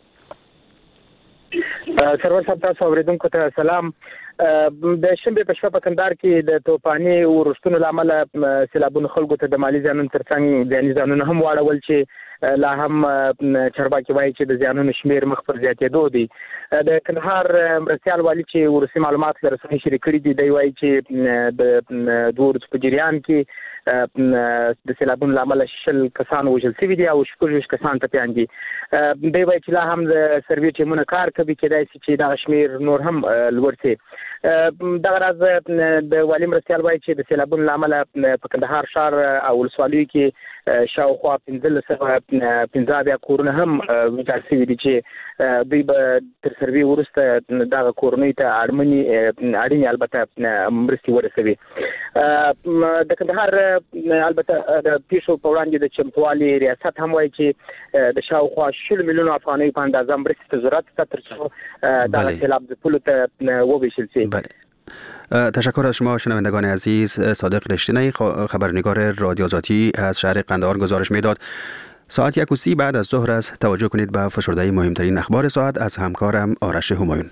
سرور صاحب، تاسو اوریدونکو ته سلام. د شنبه په شپه په کندهار کې د توپاني ورښتونو له امله سیلابونو خلکو ته د مالي زیانونو ترڅنګ ځاني زیانونه هم واړول چې لا هم چارواکي وایي چې د زیانونو شمیر مخ پر زیاتېدو دی. د کندهار مرستیال والي چې ورسي معلومات له رسنۍ شریک کړي دي، دی وایي چې د دوه ورځو په جریان کې د سیلابونو له امله شل کسان وژل شوي دي او شپږ ویشت کسان ټپیان دي. دی وایي چې لا هم د سروې ټیمونه کار کوي، کېدای شي چې دغه شمیر نور هم لوړ شي. دغه راز د والی مرستیال وایي چې د سیلابونو له امله په کندهار ښار او ولسوالیو کې شاوخوا پنځلس سوه پنځه اویا کورونه هم ویجاړ شوي دي چې دوی به تر سروې وروسته دغه کورنیو ته اړمنې اړینې البته مرستې ورسوي. د کندهار البته د پیښو په وړاندې د چمتووالي ریاست هم وایي چې د شاوخوا شل میلیونو افغانیو په اندازه مرستې ته ضرورت شته تر څو دغه سیلاب د پولو ته وویشل شي. تشکر از شما شنوندگان عزیز. صادق رشتینی خبرنگار رادیو آزادی از شهر قندهار گزارش میداد. ساعت یک و سی بعد از ظهر است. توجه کنید به فشرده مهمترین اخبار ساعت از همکارم آرش همایون.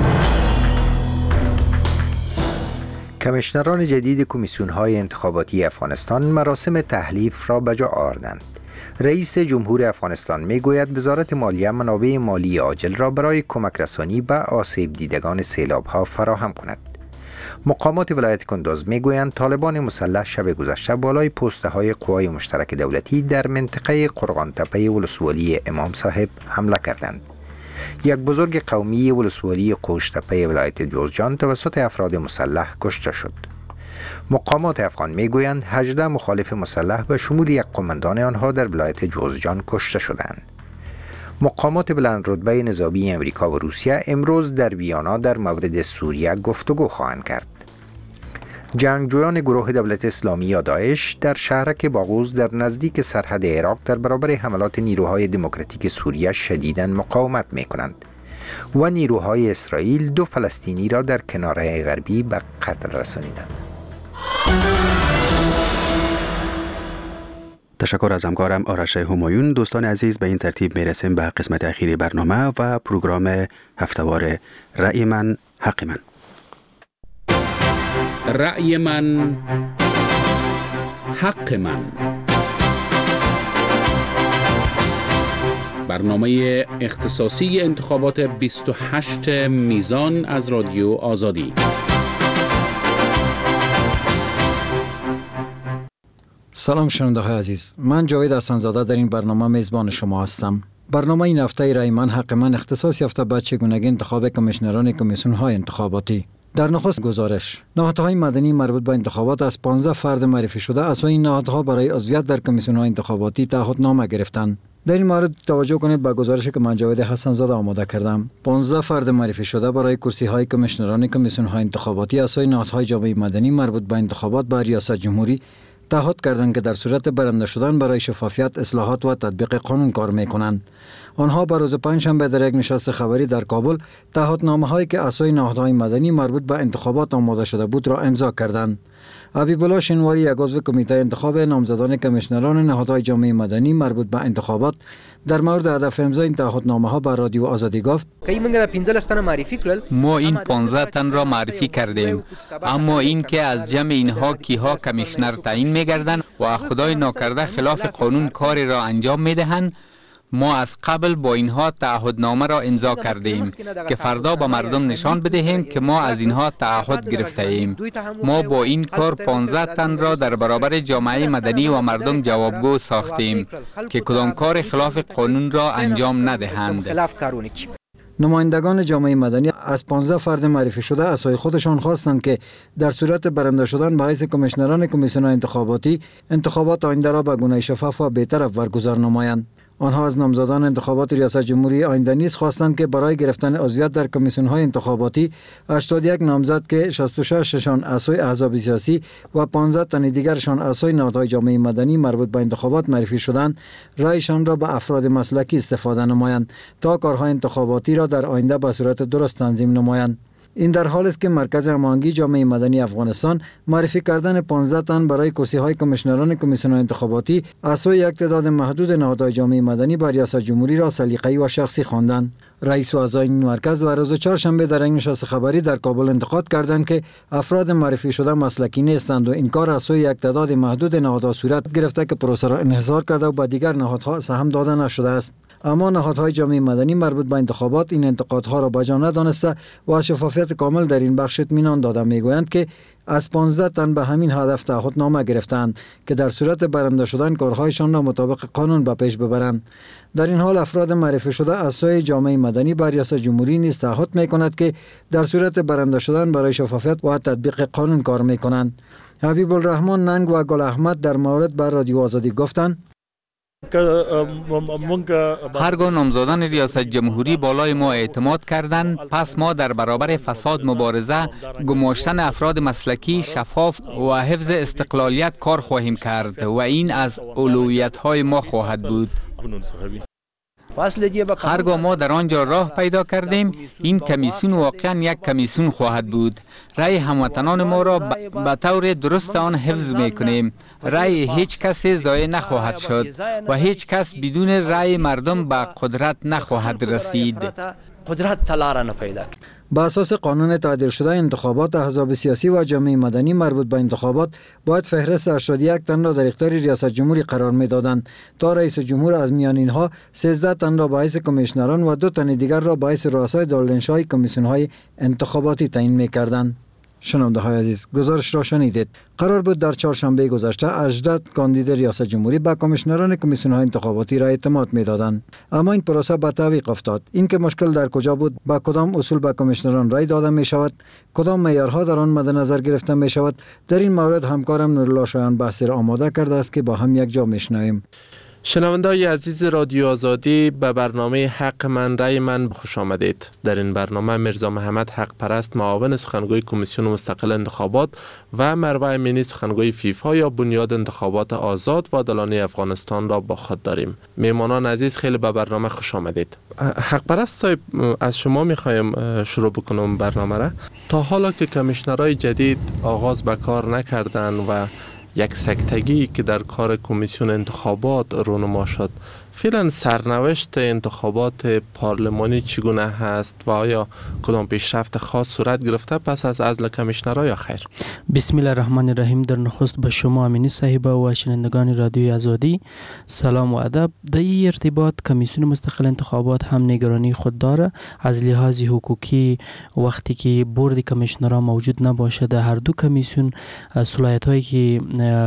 کمیشنران جدید کمیسیون‌های انتخاباتی افغانستان مراسم تحلیف را به جا آوردند. رئیس جمهور افغانستان میگوید وزارت مالیه منابع مالی عاجل را برای کمک رسانی به آسیب دیدگان سیلاب‌ها فراهم کند. مقامات ولایت کندوز میگویند طالبان مسلح شب گذشته بالای پست‌های قوای مشترک دولتی در منطقه قرغان‌تپه ولسوالی امام صاحب حمله کردند. یک بزرگ قومی ولسوالی قوشتپه ولایت جوزجان توسط افراد مسلح کشته شد. مقامات افغان میگویند هجده مخالف مسلح به شمول یک قماندان آنها در ولایت جوزجان کشته شدند. مقامات بلند رتبه نظامی امریکا و روسیه امروز در ویانا در مورد سوریه گفتگو خواهند کرد. جنگجویان گروه دولت اسلامی یا داعش در شهرک باغوز در نزدیک سرحد عراق در برابر حملات نیروهای دموکراتیک سوریه شدیداً مقاومت می‌کنند و نیروهای اسرائیل دو فلسطینی را در کناره غربی به قتل رسانیدند. تشکر از همکارم آرش همایون. دوستان عزیز، به این ترتیب میرسیم به قسمت اخیری برنامه و پروگرام هفتهوار رأی من حق من. رأی من حق من، برنامه اختصاصی انتخابات بیست و هشت میزان از رادیو آزادی. سلام شنونده های عزیز، من جاوید حسن‌زاده در این برنامه میزبان شما هستم. برنامه این هفته رأی من حق من اختصاص یافته به چگونگی انتخاب کمیشنران کمیسیون های انتخاباتی. در نخست گزارش، نهادهای مدنی مربوط به انتخابات از پانزده فرد معرفی شده از این نهادها برای عضویت در کمیسیون های انتخاباتی تعهدنامه گرفتند. در این مورد توجه کنید به گزارشی که من جاوید حسن‌زاده آماده کردم. پانزده فرد معرفی شده برای کرسی های کمیشنران کمیسیون های انتخاباتی از نهادهای جامعه مدنی مربوط به انتخابات به ریاست جمهوری تعهد کردند که در صورت برنده شدن برای شفافیت، اصلاحات و تطبیق قانون کار می‌کنند. آنها بر روز پنجشنبه در یک نشست خبری در کابل تعهدنامه‌هایی که اساس نهادهای مدنی مربوط به انتخابات آماده شده بود را امضا کردند. حبیب الله شنواری، یک عضو کمیته انتخاب نامزدان کمیشنران نهادهای جامعه مدنی مربوط به انتخابات، در مورد هدف امضای این تعهدنامه‌ها بر رادیو آزادی گفت: ما این پانزده تن را معرفی کردیم، اما این که از جمع اینها کیها کمیشنر تعیین می‌گردند و خدای ناکرده خلاف قانون کاری را انجام می‌دهند، ما از قبل با اینها تعهدنامه را امضا کردیم که فردا به مردم نشان بدهیم که ما از اینها تعهد گرفته ایم. ما با این کار پانزده تن را در برابر جامعه مدنی و مردم جوابگو ساختیم که کدام کار خلاف قانون را انجام ندهند. نمایندگان جامعه مدنی از پانزده فرد معرفی شده از سوی خودشان خواستند که در صورت برنده شدن به حیث کمیشنران کمیسیون انتخاباتی انتخابات آینده را به گونه شفاف و بی‌طرف برگزار نمایند. آنها از نامزدان انتخابات ریاست جمهوری آینده نیز خواستند که برای گرفتن عضویت در کمیسیون‌های انتخاباتی هشتاد و یک نامزد که شصت و شش شان از سوی احزاب سیاسی و پانزده تن دیگرشان از سوی نهادهای جامعه مدنی مربوط به انتخابات معرفی شدند، رأیشان را به افراد مسلکی استفاده نمایند تا کارهای انتخاباتی را در آینده به صورت درست تنظیم نمایند. این در حالی است که مرکز هماهنگی جامعه مدنی افغانستان معرفی کردن پانزده تن برای کرسی‌های کمیشنران کمیسیون انتخاباتی از سوی یک تعداد محدود نهادهای جامعه مدنی بر ریاست جمهوری را سلیقه‌ای و شخصی خواندند. رئیس و اعضای این مرکز در روز چهارشنبه در یک نشست خبری در کابل انتقاد کردند که افراد معرفی شده مسلکی نیستند و این کار از سوی یک تعداد محدود نهادها صورت گرفته که پروسه را انحصار کرده و به دیگر نهادها سهم داده نشده است. اما نهادهای جامعه مدنی مربوط به انتخابات این انتقادها را بجا ندانسته و از شفافیت صورت کامل در این بخش اطمینان داده. میگویند که از پانزده تن به همین هدف تعهدنامه گرفتند که در صورت برنده شدن کارهایشان را مطابق قانون به پیش ببرند. در این حال افراد معرفی شده از سوی جامعه مدنی بر ریاست جمهوری نیز تعهد میکند که در صورت برنده شدن برای شفافیت و تطبیق قانون کار میکنند. حبیب الرحمن ننگ و گل احمد در مورد بر رادیو آزادی گفتند هرگاه نامزدان ریاست جمهوری بالای ما اعتماد کردند، پس ما در برابر فساد مبارزه، گماشتن افراد مسلکی، شفاف و حفظ استقلالیت کار خواهیم کرد و این از اولویت‌های ما خواهد بود. هرگاه ما در آنجا راه پیدا کردیم، این کمیسیون واقعا یک کمیسیون خواهد بود. رأی هموطنان ما را به طور درست آن حفظ میکنیم. رأی هیچ کسی ضایع نخواهد شد و هیچ کس بدون رأی مردم به قدرت نخواهد رسید. قدرت تلاره نپیدا. با اساس قانون تعدیل شده انتخابات، احزاب سیاسی و جامعه مدنی مربوط به انتخابات باید فهرست هشتاد و یک تن را در اختیار ریاست جمهوری قرار میدادند تا رئیس جمهور از میان اینها سیزده تن را به حیث کمیشنران و دو تن دیگر را به حیث رؤسای دارالانشای کمیسیون های انتخاباتی تعیین میکردند. شنونده های عزیز، گزارش را شنیدید. قرار بود در چهارشنبه گذشته هجده کاندید ریاست جمهوری به کمیشنران کمیسیون های انتخاباتی را اعتماد میدادند، اما این پروسه به تعویق افتاد. این که مشکل در کجا بود، با کدام اصول به کمیشنران رای داده می شود، کدام معیارها در آن مد نظر گرفته می شود، در این مورد همکارم نورالله شایان بحثی را آماده کرده است که با هم یک جا میشنویم. شنونده‌های عزیز رادیو آزادی، به برنامه حق من رای من خوش آمدید. در این برنامه میرزا محمد حق پرست، معاون سخنگوی کمیسیون مستقل انتخابات، و مروه امینی، سخنگوی فیفا یا بنیاد انتخابات آزاد و عادلانه افغانستان را با خود داریم. میهمانان عزیز، خیلی به برنامه خوش آمدید. حق پرست صاحب، از شما میخوایم شروع بکنم برنامه را. تا حالا که کمیشنرهای جدید آغاز به کار نکردن و یک سکتگی که در کار کمیسیون انتخابات رونما شد، فعلا سرنوشت انتخابات پارلمانی چگونه هست و آیا کدام پیشرفت خاص صورت گرفته پس از عزل کمیشنرها یا خیر؟ بسم الله الرحمن الرحیم. در نخست به شما امینی صاحبه و شنوندگان رادیوی آزادی سلام و ادب. در این ارتباط کمیسیون مستقل انتخابات هم نگرانی خود داره. از لحاظ حقوقی وقتی که بورد کمیشنرها موجود نباشه، در هر دو کمیسیون صلاحیت هایی که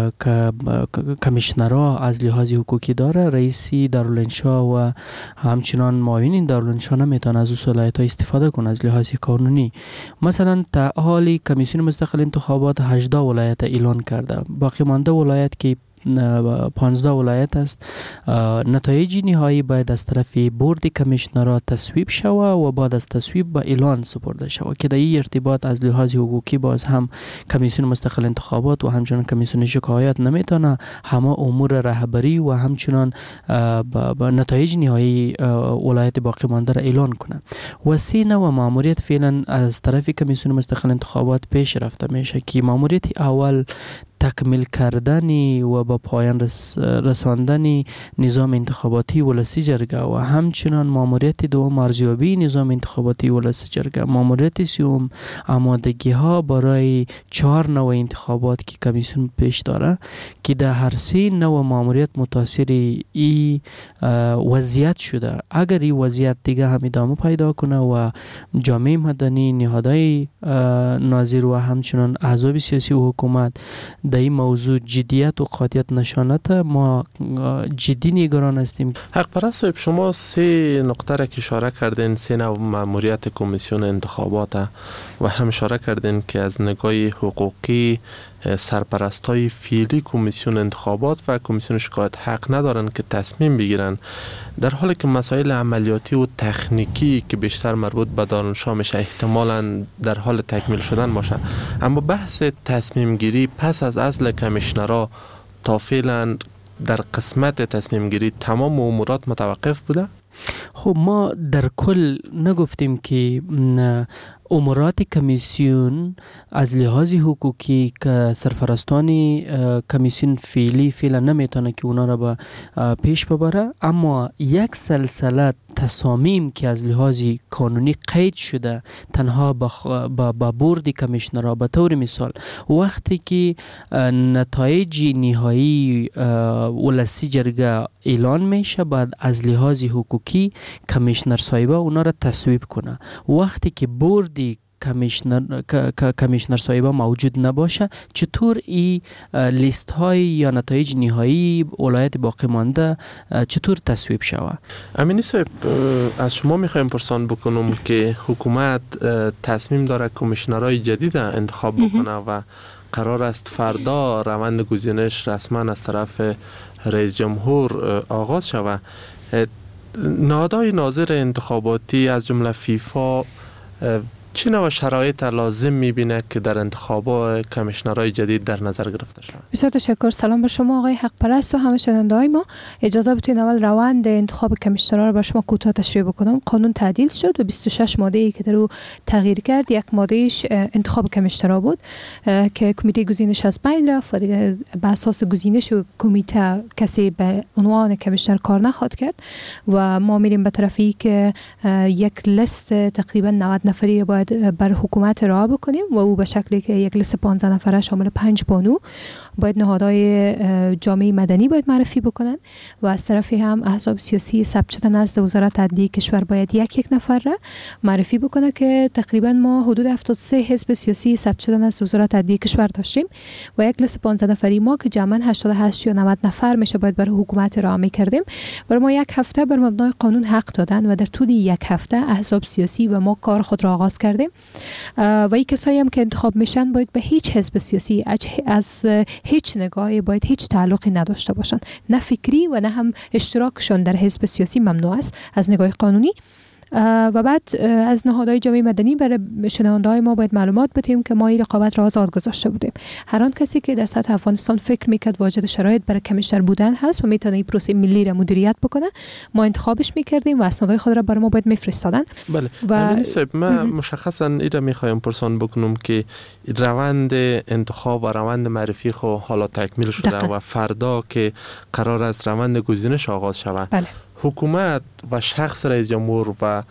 کمیشنرها از لحاظ حقوقی داره، رئیسی دارالانشا و همچنان معاونین دارالانشا نمیتونه از صلاحیت ها استفاده کنه از لحاظ قانونی. مثلا تا حالی کمیسیون مستقل انتخابات هجده ولایت اعلان کرده، باقی مانده ولایت که پانزده ولایت است. نتایج نهایی باید از طرف بورد کمیشنرها تصویب شوه و بعد از تصویب به اعلان سپرده شوه که در این ارتباط از لحاظ حقوقی باز هم کمیسیون مستقل انتخابات و همچنان کمیسیون شکایات نمیتونه همه امور رهبری و همچنان با نتایج نهایی ولایت باقی مانده را اعلان کنه. و سه نوع ماموریت فعلا از طرف کمیسیون مستقل انتخابات پیش رفته میشه که ماموریت اول تکمیل کردن و با پایان رس رساندن نظام انتخاباتی ولسی جرگه و همچنان ماموریت دوم ارزیابی نظام انتخاباتی ولسی جرگه. ماموریت سوم آمادگی ها برای چهار نوع انتخابات که کمیسیون پیش داره که در هر سه نوع ماموریت متاثر ای وضعیت شده. اگر این وضعیت دیگه هم ادامه پیدا کنه و جامعه مدنی، نهادهای ناظر و همچنان احزاب سیاسی و حکومت در این موضوع جدیت و قاطعیت نشانت، ما جدی نگران هستیم. حق پرست صاحب، شما سه نقطه را که اشاره کردین، سه نوع ماموریت کمیسیون انتخابات و هم اشاره کردین که از نگاه حقوقی سرپرستای فعلی کمیسیون انتخابات و کمیسیون شکایت حق ندارن که تصمیم بگیرن، در حالی که مسائل عملیاتی و تکنیکی که بیشتر مربوط به دارالانشا میشه احتمالاً در حال تکمیل شدن باشه. اما بحث تصمیم گیری پس از عزل کمیشنرها تا فعلا در قسمت تصمیم گیری تمام امورات متوقف بوده؟ خب ما در کل نگفتیم که امورات کمیسیون از لحاظ حقوقی که سرپرستان کمیسیون فعلی فعلا نمیتونه که اونا را به پیش ببره، اما یک سلسله تصامیم که از لحاظ قانونی قید شده تنها با با بورد کمیشنرها، به طور مثال وقتی که نتایج نهایی ولسی جرگه اعلان میشه، بعد از لحاظ حقوقی کمیشنر صاحبه اونا را تصویب کنه. وقتی که بورد کمیشنر کمیشنر صاحبه موجود نباشه، چطور این لیست های یا نتایج نهایی ولایت باقی مانده چطور تصویب شود؟ امینی صاحب، از شما میخوایم پرسان بکنم که حکومت تصمیم داره کمیشنرهای جدید انتخاب بکنه و قرار است فردا روند گزینش رسما از طرف رئیس جمهور آغاز شود. نهادهای ناظر انتخاباتی از جمله فیفا چه نوع شرایط لازم میبینه که در انتخابات کمیشنرهای جدید در نظر گرفته شود؟ بسیار تشکر. سلام بر شما آقای حق پرست و همه شنونده‌های ما. اجازه بدید اول روند انتخاب کمیشنرها رو بر شما کوتاه تشریح بکنم. قانون تعدیل شد و بیست و شش ماده‌ای که در او تغییر کرد، یک مادهش انتخاب کمیشنرها بود که کمیته گزینش از بین رفت و دیگه بر اساس گزینش و کمیته کسی به عنوان کمیشنر کار نخواهد کرد و ما میریم به طرفی که یک لیست تقریبا نود نفری باید بر حکومت راه بکنیم و او به شکلی که یک لیست پانزده نفره شامل پنج بانو باید نهادهای جامعه مدنی باید معرفی بکنن و از طرفی هم احزاب سیاسی ثبت شده نزد وزارت عدلیه کشور باید یک یک نفر را معرفی بکنه که تقریبا ما حدود هفتاد و سه حزب سیاسی ثبت شده نزد وزارت عدلیه کشور داشتیم و یک لیست پانزده نفری ما که جمعاً هشتاد و هشت یا نود نفر میشه باید بر حکومت راه میکردیم. بر ما یک هفته بر مبنای قانون حق دادن و در طول یک هفته احزاب سیاسی و ما کار خود را آغاز کردیم و این کسایی هم که انتخاب میشن باید به هیچ حزب سیاسی از هیچ نگاهی باید هیچ تعلقی نداشته باشن، نه فکری و نه هم اشتراکشون در حزب سیاسی ممنوع است از نگاه قانونی. و بعد از نهادهای جامعه مدنی برای شنونده‌های ما باید معلومات بدیم که ما این رقابت را آزاد گذاشته بودیم. هر آن کسی که در سطح افغانستان فکر میکرد واجد شرایط برای کمیشنر بودن هست و میتونه این پروسه ملی را مدیریت بکنه، ما انتخابش میکردیم و اسنادهای خود را برای ما باید میفرستادن. بله. و صاحب، من مشخصا این را میخوایم پرسان بکنم که روند انتخاب و روند معرفی خو حالا تکمیل شده دقیقا. و فردا که قرار است روند گزینش آغاز شود، بله. حکومت و شخص رئیس جمهور و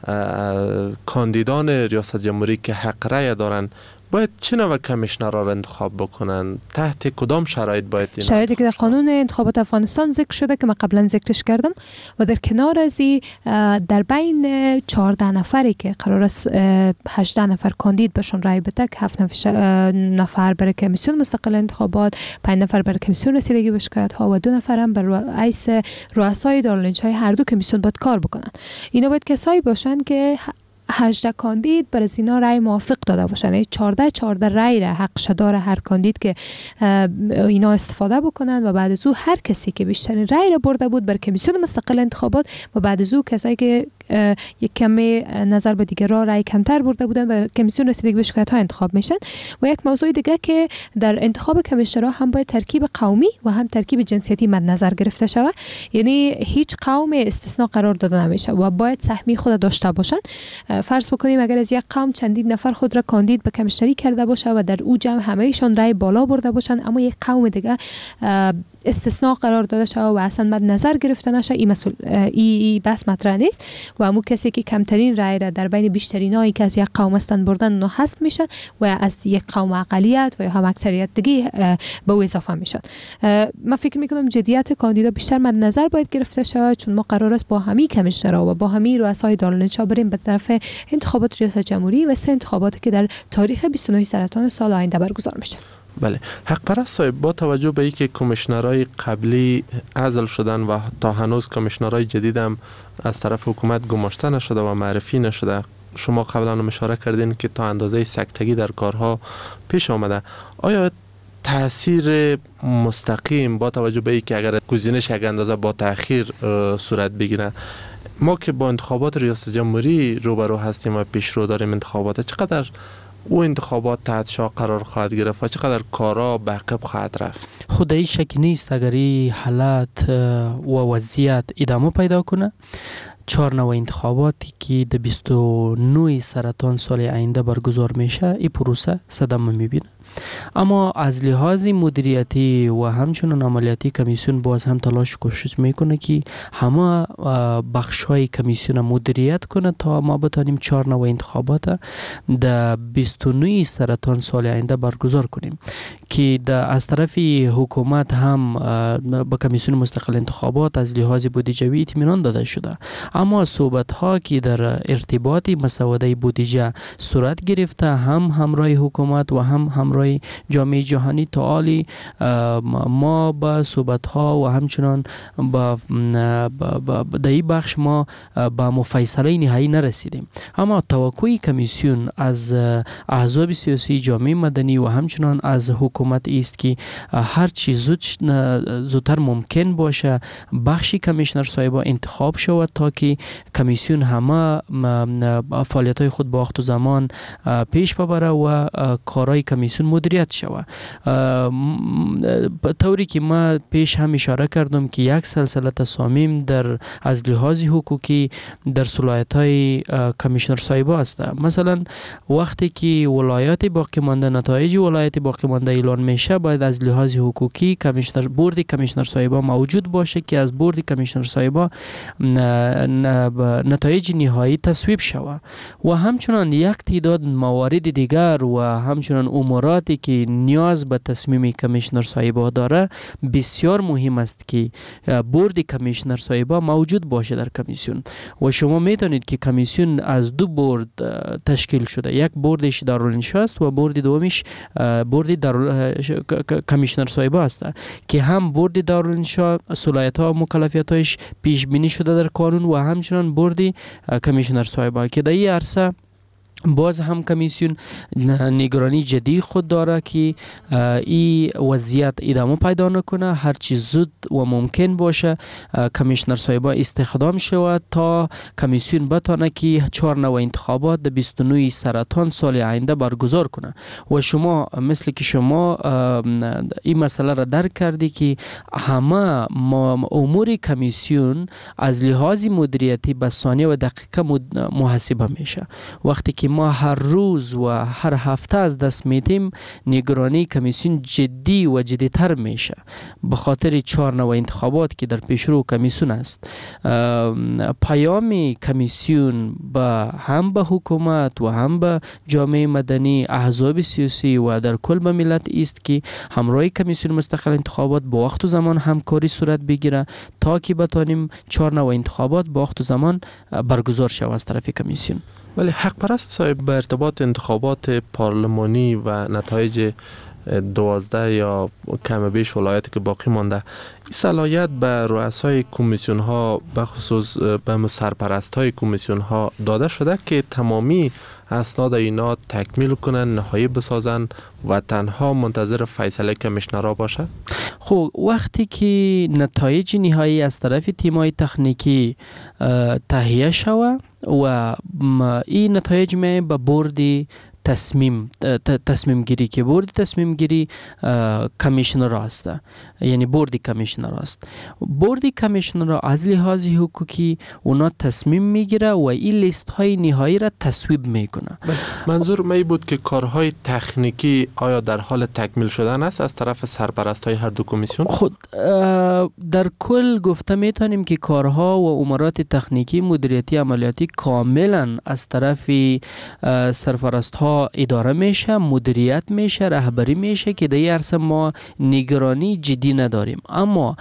کاندیدان ریاست جمهوری که حق رأی دارن باید چه نوع کمیشنرها را انتخاب بکنن؟ تحت کدام شرایط باید این شرایطی که در قانون انتخابات افغانستان ذکر شده که من قبلا ذکرش کردم و در کنار از این در بین چهارده نفری که قرار است هجده نفر کاندید بهشون رأی بده که هفت نفر برای کمیسیون مستقل انتخابات، پنج نفر برای کمیسیون رسیدگی به شکایت ها و دو نفر هم برای رئیس رؤسای دارالانشای هر دو کمیسیون باید کار بکنن. اینا باید کسایی باشن که هجده کاندید بر از اینا رأی موافق داده باشن، یعنی چهارده چهارده رأی را حق شدار هر کاندید که اینا استفاده بکنن و بعد از او هر کسی که بیشترین رأی را برده بود بر کمیسیون مستقل انتخابات و بعد از او کسایی که یک کمی نظر به دیگرها رأی کمتر برده بودن بر کمیسیون رسیدگی به شکایت ها انتخاب میشن. و یک موضوع دیگه که در انتخاب کمیشنرها هم باید ترکیب قومی و هم ترکیب جنسیتی مد نظر گرفته شود، یعنی هیچ قوم استثناء قرار داده نمیشه و باید سهمی خود داشته باشن. فرض بکنیم اگر از یک قوم چندین نفر خود را کاندید به کمیشنری کرده باشه و در او جمع همهشان رأی بالا برده باشن اما یک قوم دیگه استثناء قرار داده شده و اصلا مد نظر گرفته نشه، این مسئول ای بس مطرح نیست و همون کسی که کمترین رأی را در بین بیشترینایی که از یک قوم هستند بردن اونها حذف میشن و از یک قوم اقلیت و یا هم اکثریت دیگه به او اضافه میشن. من فکر میکنم جدیت کاندیدا بیشتر مد نظر باید گرفته شود چون ما قرار است با همین کمیشنرها و با همین رؤسای دارالانشا بریم به طرف انتخابات ریاست جمهوری و سه انتخاباتی که در تاریخ بیست و نه سرطان سال آینده برگزار میشه. بله. حق پرست صاحب، با توجه به اینکه کمیشنرهای قبلی عزل شدن و تا هنوز کمیشنرهای جدید هم از طرف حکومت گماشته نشده و معرفی نشده، شما قبلا هم اشاره کردین که تا اندازه سکتگی در کارها پیش آمده، آیا تأثیر مستقیم با توجه به اینکه اگر گزینش یک اندازه با تأخیر صورت بگیره، ما که با انتخابات ریاست جمهوری روبرو هستیم و پیشرو داریم انتخابات، چقدر او انتخابات تحت شعاع قرار خواهد گرفت و چقدر کارا به عقب خواهد رفت؟ خود این شک نیست اگر این حالت و وضعیت ادامه پیدا کنه، چهار نوع انتخاباتی که در بیست و نه سرطان سال آینده برگزار میشه این پروسه صدمه میبینه. اما از لحاظ مدیریتی و همچنان عملیاتی کمیسیون باز هم تلاش کوشش میکنه که همه بخش های کمیسیون مدیریت کنه تا ما بتانیم چهار نوع انتخابات در بیست و نه سرطان سال آینده برگزار کنیم که از طرف حکومت هم با کمیسیون مستقل انتخابات از لحاظ بودجوی اطمینان داده شده، اما صحبت ها که در ارتباط مسوده بودجه صورت گرفته هم همراه حکومت و هم همراه جامعه جهانی تا حالی ما با صحبت ها و همچنان با در این بخش ما با مفصله نهایی نرسیدیم. اما توقع کمیسیون از احزاب سیاسی، جامعه مدنی و همچنان از حکومت است که هر چی زود زودتر ممکن باشه بخشی کمیشنر صاحبا انتخاب شود تا که کمیسیون همه فعالیت های خود با وقت و زمان پیش ببره و کارهای کمیسیون مدیریت شود. طوری که ما پیش هم اشاره کردم که یک سلسله تصامیم در از لحاظ حقوقی در صلاحیت های کمیشنر صاحبا است. مثلا وقتی که ولایت باقی مانده نتایج ولایت باقی مانده اعلان میشه، باید از لحاظ حقوقی کمیشنر بورد کمیشنر صاحبا موجود باشه که از بورد کمیشنر صاحبا نتایج نهایی تصویب شود و همچنان یک تعداد موارد دیگر و همچنان اموراتی که نیاز به تصمیم کمیشنر صاحبا داره بسیار مهم است که بورد کمیشنر صاحبا موجود باشه در کمیسیون. و شما میدانید که کمیسیون از دو بورد تشکیل شده، یک بوردش دارالانشا است و بورد دومیش بورد دار کمیشنر صاحبا است که هم بورد دارالانشا صلاحیت ها و مکلفیت هایش پیش بینی شده در قانون و همچنان بورد کمیشنر صاحبا که در این عرصه باز هم کمیسیون نگرانی جدی خود داره که این وضعیت ادامه پیدا نکنه، هر چی زود و ممکن باشه کمیشنر صاحبا استخدام شود تا کمیسیون بتانه که چهار نوع انتخابات در بیست و نه سرطان سال آینده برگزار کنه. و شما مثل که شما این مسئله را درک کردی که همه امور کمیسیون از لحاظ مدیریتی به ثانیه و دقیقه محاسبه میشه. وقتی که ما هر روز و هر هفته از دست میدیم، نگرانی کمیسیون جدی و جدیتر میشه به خاطر چهار نوع انتخابات که در پیشرو کمیسیون است. پیام کمیسیون با هم به حکومت و هم به جامعه مدنی، احزاب سیاسی و در کل به ملت است که همراه کمیسیون مستقل انتخابات با وقت و زمان همکاری صورت بگیره تا که بتانیم چهار نوع انتخابات با وقت و زمان برگزار شود از طرف کمیسیون. ولی حق پرست صاحب، به ارتباط انتخابات پارلمانی و نتایج دوازده یا کم بیش ولایتی که باقی مانده، این صلاحیت به رؤسای کمیسیون ها به خصوص به سرپرست های کمیسیون ها داده شده که تمامی اسناد اینا تکمیل کنن، نهایی بسازن و تنها منتظر فیصله کمیشنرها باشه؟ خب وقتی که نتایج نهایی از طرف تیمای تکنیکی تهیه شود و این نتایج می به بورد تصمیم تصمیم گیری که بورد تصمیم گیری کمیشنر است، یعنی بورد کمیشنر است. بورد کمیشنر از لحاظ حقوقی اونا تصمیم میگیره و این لیست های نهایی را تصویب میکنه. منظور می بود که کارهای تکنیکی آیا در حال تکمیل شدن است از طرف سرپرست های هر دو کمیسیون؟ خود در کل گفته میتونیم که کارها و امورات تکنیکی، مدیریتی، عملیاتی کاملا از طرف سرپرست ها اداره میشه، مدیریت میشه، رهبری میشه که در این عرصه ما نگرانی جدی نداریم. اما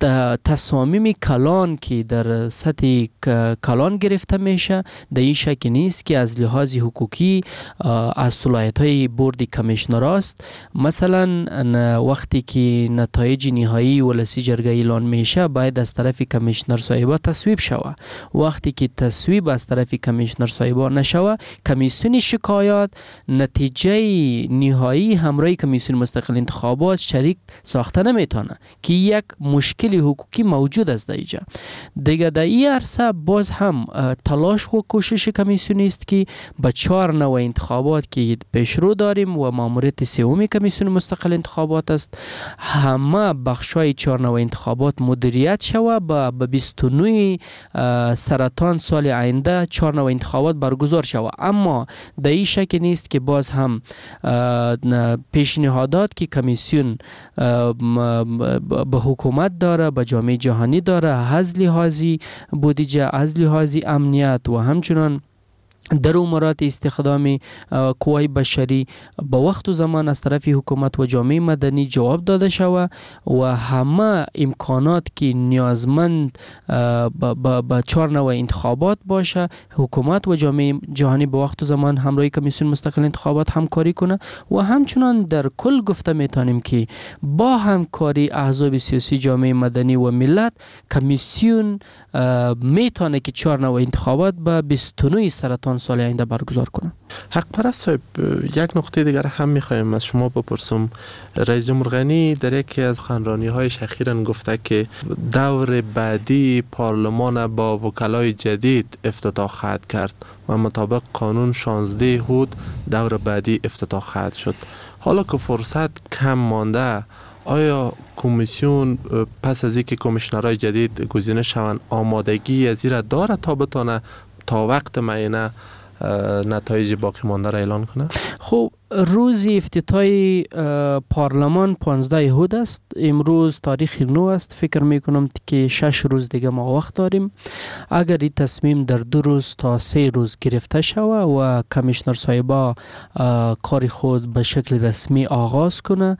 تصامیم کلان که در سطح کلان گرفته میشه در این شک نیست که از لحاظ حقوقی از صلاحیت های بورد کمیشنر است. مثلا وقتی که نتایج نهایی ولسی جرگه اعلان میشه باید از طرف کمیشنر صاحبا تصویب شود. وقتی که تصویب از طرف کمیشنر صاحبا نشود، کمیسیون شکایات نتیجه نهایی همراه کمیسیون مستقل انتخابات شریک ساخته نمیتونه که یک مشکل حقوقی موجود است. دیگه دیگه در این عرصه باز هم تلاش و کوشش کمیسیون است که به چهار نوع انتخابات که پیشرو داریم و ماموریت سوم کمیسیون مستقل انتخابات است، همه بخشای چهار نوع انتخابات مدیریت شود و به بیست و نه سرطان سال آینده چهار نوع انتخابات برگزار شود. اما در این شک نیست که باز هم پیشنهادات که کمیسیون به حکومت داره، به جامعه جهانی داره، از لحاظی بودجه، از لحاظی امنیت و همچنان در امورات استخدام قوای بشری با وقت و زمان از طرف حکومت و جامعه مدنی جواب داده شود و همه امکانات که نیازمند با چهار نوع انتخابات باشه، حکومت و جامعه جهانی با وقت و زمان همراه کمیسیون مستقل انتخابات همکاری کنه و همچنان در کل گفته میتونیم که با همکاری احزاب سیاسی، جامعه مدنی و ملت، کمیسیون میتونه که چهار نوع انتخابات به بیست و نه سرطان سال آینده برگزار کنه. حق پرست صاحب، یک نکته دیگر هم میخوایم از شما بپرسم. رئیس جمهور غنی در یکی از سخنرانی هایش اخیراً گفته که دور بعدی پارلمان با وکلای جدید افتتاح خواهد کرد و مطابق قانون شانزده هود دور بعدی افتتاح خواهد شد. حالا که فرصت کم مانده، آیا کمیسیون پس از اینکه کمیشنرهای جدید گزینه شوند آمادگی از این داره تا بتونه تا وقت معینه نتایج باقی مانده را اعلان کنه؟ خب روز افتتاح پارلمان پانزده هود است. امروز تاریخ نو است. فکر میکنم که شش روز دیگه ما وقت داریم. اگر این تصمیم در دو روز تا سه روز گرفته شود و کمیشنر صاحبا کار خود به شکل رسمی آغاز کنه،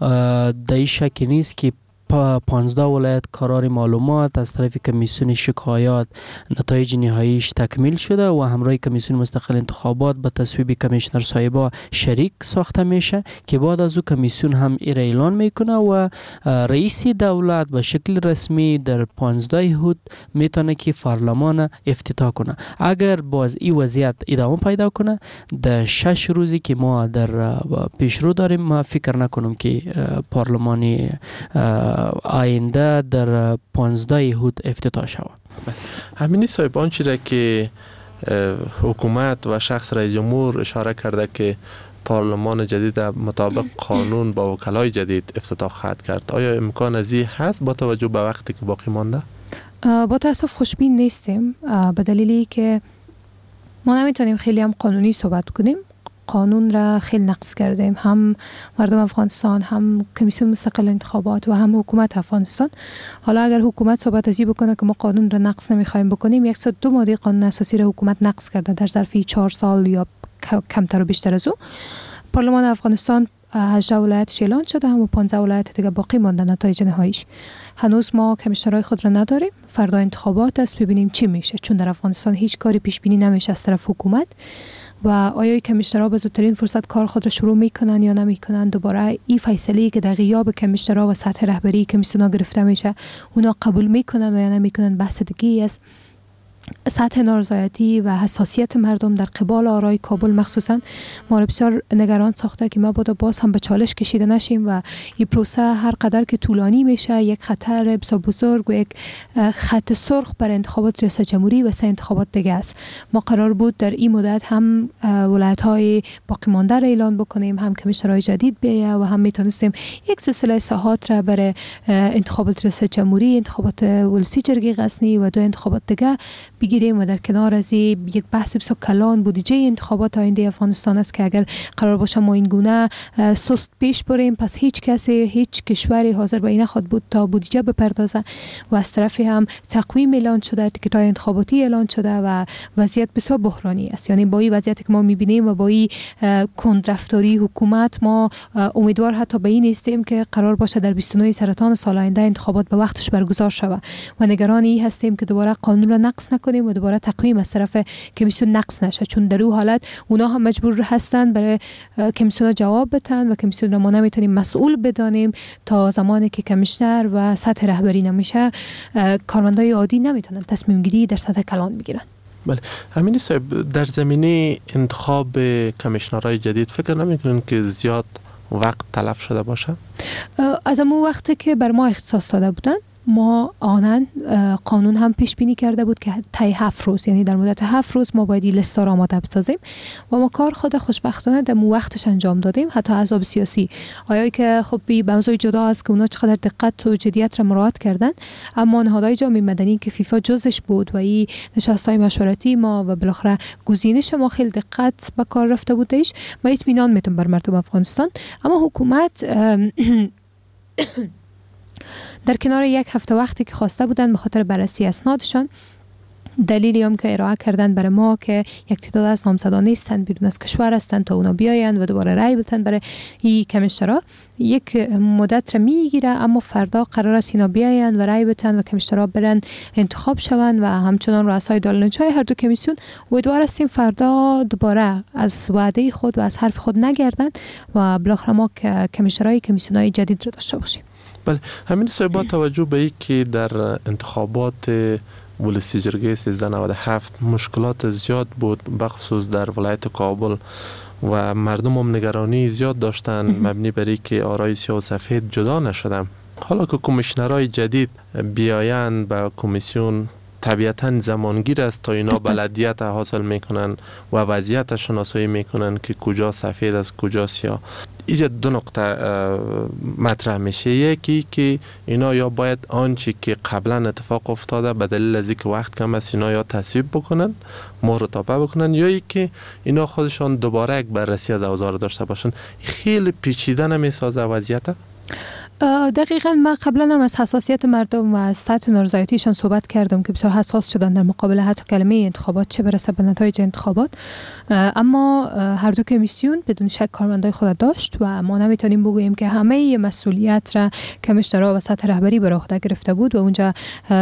در این شک نیست که پانزده ولایت قرار معلومات از طرف کمیسیون شکایات نتایج نهاییش تکمیل شده و همراه کمیسیون مستقل انتخابات به تصویب کمیشنر صاحبا شریک ساخته میشه که بعد از او کمیسیون هم ای را اعلان میکنه و رئیس دولت به شکل رسمی در پانزده هود میتونه که پارلمان افتتاح کنه. اگر باز این وضعیت ادامه پیدا کنه، در شش روزی که ما در پیشرو داریم، ما فکر نکنم که پارلمانی آینده در پانزده هود افتتاح شود. همینی صاحب، آنچه را که حکومت و شخص رئیس جمهور اشاره کرده که پارلمان جدید مطابق قانون با وکلای جدید افتتاح خواهد کرد، آیا امکان از این هست با توجه به وقتی که باقی مانده؟ با تاسف خوشبین نیستیم، به دلیلی که ما نمیتونیم خیلی هم قانونی صحبت کنیم. قانون را خیلی نقض کردیم، هم مردم افغانستان، هم کمیسیون مستقل انتخابات و هم حکومت افغانستان. حالا اگر حکومت صحبت ازی بکنه که ما قانون را نقض نمیخوایم بکنیم، صد و دو ماده قانون اساسی را حکومت نقض کرده در ظرف چهار سال یا کمتر و بیشتر از او. پارلمان افغانستان هجده ولایتش اعلان شده، هم و پانزده ولایت دیگه باقی مانده نتایج نهاییش. هنوز ما کمیشنرهای خود را نداریم. فردا انتخابات است، ببینیم چی میشه، چون در افغانستان هیچ کاری پیش بینی نمیشه از طرف حکومت. و آیا کمیشنرها به زودترین فرصت کار خود را شروع میکنن یا نمیکنن، دوباره این فیصله که در غیاب کمیشنرها و سطح رهبری کمیسیون‌ها گرفته میشه، اونا قبول میکنن و یا نمیکنن، بحث دیگه است. سطح نارضایتی و حساسیت مردم در قبال آرای کابل مخصوصا ما را بسیار نگران ساخته که ما باید باز هم به چالش کشیده نشیم و این پروسه هر قدر که طولانی میشه یک خطر بسیار بزرگ و یک خط سرخ بر انتخابات ریاست جمهوری و سه انتخابات دیگه است. ما قرار بود در این مدت هم ولایت های باقی مانده را اعلان بکنیم، هم کمیشنرهای جدید بیایه و هم میتونستیم یک سلسله اصلاحات را برای انتخابات ریاست جمهوری، انتخابات ولسی جرگه غصنی و دو انتخابات دیگه بگیریم. و در کنار از یک بحث بسیار کلان بودجه انتخابات آینده افغانستان است که اگر قرار باشه ما این گونه سست پیش بریم، پس هیچ کسی، هیچ کشوری حاضر به این نخواهد بود تا بودجه بپردازه. و از طرفی هم تقویم اعلان شده، تیکت‌های انتخاباتی اعلان شده و وضعیت بسیار بحرانی است. یعنی با این وضعیتی که ما می‌بینیم و با این کندرفتاری حکومت، ما امیدوار حتی به این نیستیم که قرار باشه در بیست و نه سرطان سال آینده انتخابات به وقتش برگزار شود. و نگران این هستیم که دوباره قانون را نقض نکنیم و دوباره تقویم از طرف کمیسیون نقض نشه، چون در اون حالت اونا هم مجبور هستن برای کمیسیون جواب بدن و کمیسیون را ما نمیتونیم مسئول بدانیم تا زمانی که کمیشنر و سطح رهبری نمیشه. کارمندای عادی نمیتونن تصمیم گیری در سطح کلان بگیرن. بله، همین صاحب، در زمینه انتخاب کمیشنرهای جدید فکر نمیکنین که زیاد وقت تلف شده باشه؟ از امو وقتی که بر ما اختصاص داده بودن ما آنن قانون هم پیش بینی کرده بود که طی هفت روز، یعنی در مدت هفت روز ما باید لیست را آماده بسازیم و ما کار خود خوشبختانه در وقتش انجام دادیم. حتی احزاب سیاسی آیایی که خب بی موضوع جدا است که اونا چقدر دقت و جدیت را مراعات کردن، اما نهادهای جامعه مدنی که فیفا جزش بود و این نشست‌های مشورتی ما و بالاخره گزینش ما خیلی دقت به کار رفته بودش، ما اطمینان میتونم بر مردم افغانستان. اما حکومت در کنار یک هفته وقتی که خواسته بودن به خاطر بررسی اسنادشان، دلیلی هم که ارائه کردن برای ما که یک تعداد از نامزدان نیستن، بیرون از کشور هستن تا اونا بیاین و دوباره رای بدن برای این کمیشنرها، یک مدت را میگیره. اما فردا قرار است اینا بیاین و رای بدن و کمیشنرها برن انتخاب شون و همچنان رؤسای دارالانشای هر دو کمیسیون. امیدوار هستیم فردا دوباره از وعده خود و از حرف خود نگردن و بالاخره ما کمیشنرهای کمیسیونهای جدید را داشته باشیم. بله، همین صاحب با توجه به این که در انتخابات ولسی جرگه سیزده نود و هفت مشکلات زیاد بود، بخصوص در ولایت کابل و مردم هم نگرانی زیاد داشتن مبنی بر اینکه آرای سیاه و سفید جدا نشدن. حالا که کمیشنرهای جدید بیایند به کمیسیون، طبیعتاً زمانگیر است تا اینا بلدیت حاصل میکنن و وضعیت شناسایی میکنن که کجا سفید است کجا سیاه. اینجا دو نقطه مطرح میشه. یکی که اینا یا باید آنچه که قبلا اتفاق افتاده به دلیل از اینکه وقت کم است اینا یا تصویب بکنن، مهر تابع بکنن، یا اینکه اینا خودشان دوباره یک بررسی از اوضاع داشته باشن. خیلی پیچیده نمیسازه وضعیت؟ دقیقاً من قبلا هم از حساسیت مردم و از سطح نارضایتیشان صحبت کردم که بسیار حساس شدن در مقابل حتی کلمه انتخابات، چه برسه به نتایج انتخابات. اما هر دو کمیسیون بدون شک کارمندای خود داشت و ما نمیتونیم بگوییم که همه مسئولیت را کمیشنرها و سطح رهبری بر عهده گرفته بود و اونجا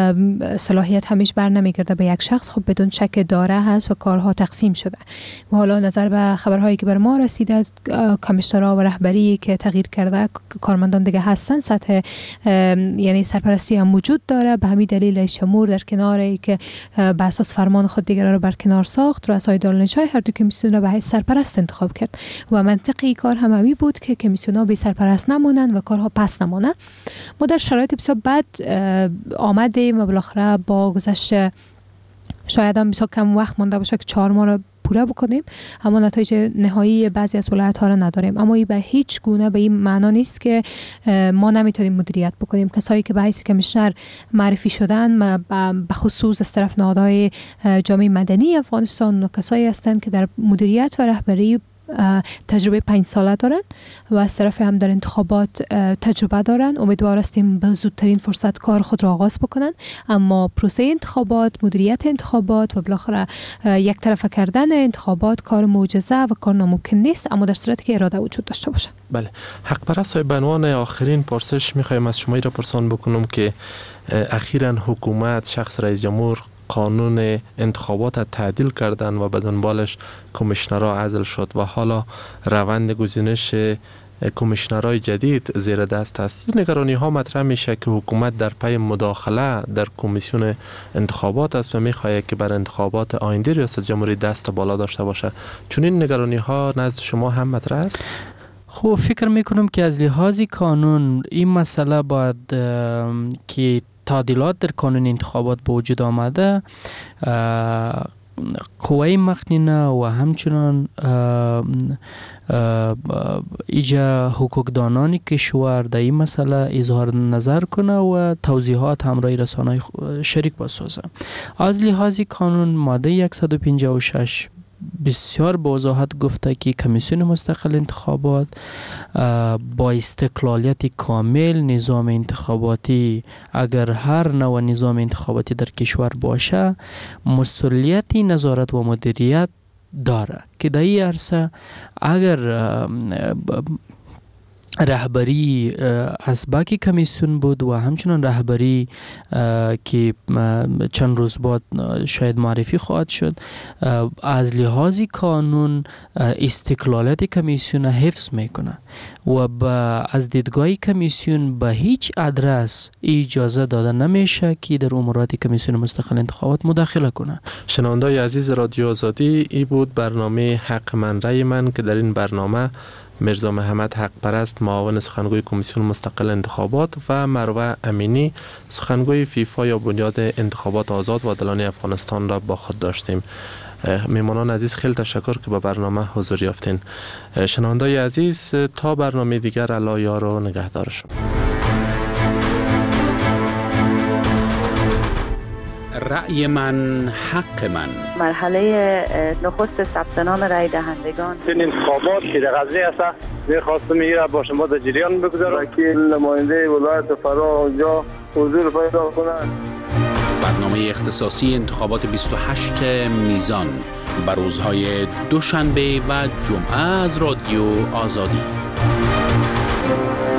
صلاحیت همیشه بر نمیگرده به یک شخص. خب بدون شک داره هست و کارها تقسیم شده و حالا نظر به خبرهایی که بر ما رسیده، کمیشنرها و رهبری که تغییر کرده، کارمندان دیگه هست، سطح یعنی سرپرستی هم وجود داره. به همین دلیل رئیس جمهور در کناری که به اساس فرمان خود دیگر را برکنار ساخت، رؤسای دارالانشای هر دو کمیسیون را به حیث سرپرست انتخاب کرد و منطقی کار هم همین بود که کمیسیون‌ها بی سرپرست نمونن و کارها پس نمونه. ما در شرایط بسیار بد آمدیم و بالاخره با گذشت شاید هم بسیار کم وقت مانده باشه که چهار ماه را پوره بکنیم، اما نتایج نهایی بعضی از ولایت ها را نداریم. اما این به هیچ گونه به این معنا نیست که ما نمیتونیم مدیریت بکنیم. کسایی که به حیث کمیشنر معرفی شدن به خصوص از طرف نهادهای جامعه مدنی افغانستان و کسایی هستند که در مدیریت و رهبری تجربه پنج ساله دارن و از طرف هم در انتخابات تجربه دارن. امیدوار هستیم به زودترین فرصت کار خود را آغاز بکنن. اما پروسه انتخابات، مدیریت انتخابات و بالاخره یک طرفه کردن انتخابات کار معجزه و کار ناممکن نیست، اما در صورتی که اراده وجود داشته باشه. بله، حق پرست صاحب، به عنوان آخرین پرسش میخوایم از شما را پرسان بکنم که اخیراً حکومت، شخص رئیس جمهور، قانون انتخابات تعدیل کردن و به دنبالش کمیشنرها عزل شد و حالا روند گزینش کمیشنرهای جدید زیر دست است. نگرانی ها مطرح میشه که حکومت در پی مداخله در کمیسیون انتخابات است و میخواهد که بر انتخابات آینده ریاست جمهوری دست بالا داشته باشه. چون این نگرانی ها نزد شما هم مطرح است؟ خب فکر میکنم که از لحاظ قانون این مسئله باید که تعدیلات در قانون انتخابات به وجود آمده، قوه مخنینه و همچنان ایجا حقوقدانان کشور در این مسئله اظهار نظر کنه و توضیحات همراه رسانه‌های شریک بسازه. از لحاظ قانون ماده صد و پنجاه و شش بسیار با وضاحت گفته که کمیسیون مستقل انتخابات با استقلالیت کامل نظام انتخاباتی، اگر هر نوع نظام انتخاباتی در کشور باشه، مسئولیت نظارت و مدیریت داره که در این عرصه اگر رهبری از باقی کمیسیون بود و همچنان رهبری که چند روز بعد شاید معرفی خواهد شد، از لحاظ قانون استقلالیت کمیسیون حفظ میکنه و با از دیدگاه کمیسیون به هیچ ادرس اجازه داده نمیشه که در امورات کمیسیون مستقل انتخابات مداخله کنه. شنوندای عزیز رادیو آزادی، ای بود برنامه حق من رای من که در این برنامه مرزا محمد حق پرست معاون سخنگوی کمیسیون مستقل انتخابات و مروه امینی سخنگوی فیفا یا بنیاد انتخابات آزاد و عادلانه افغانستان را با خود داشتیم. میمانان عزیز خیلی تشکر که به برنامه حضور یافتین. شنوندای عزیز تا برنامه دیگر الله یار و نگهدار شما. رأی من حق من. مرحله نخست ثبت نام رای دهندگان. این انتخابات که در غزنی است می‌خواستم میره با شما در جریان بگذارم. وکیل نماینده ولایت فرا اونجا حضور پیدا کنند. برنامه اختصاصی انتخابات بیست و هشت میزان بر روزهای دوشنبه و جمعه از رادیو آزادی.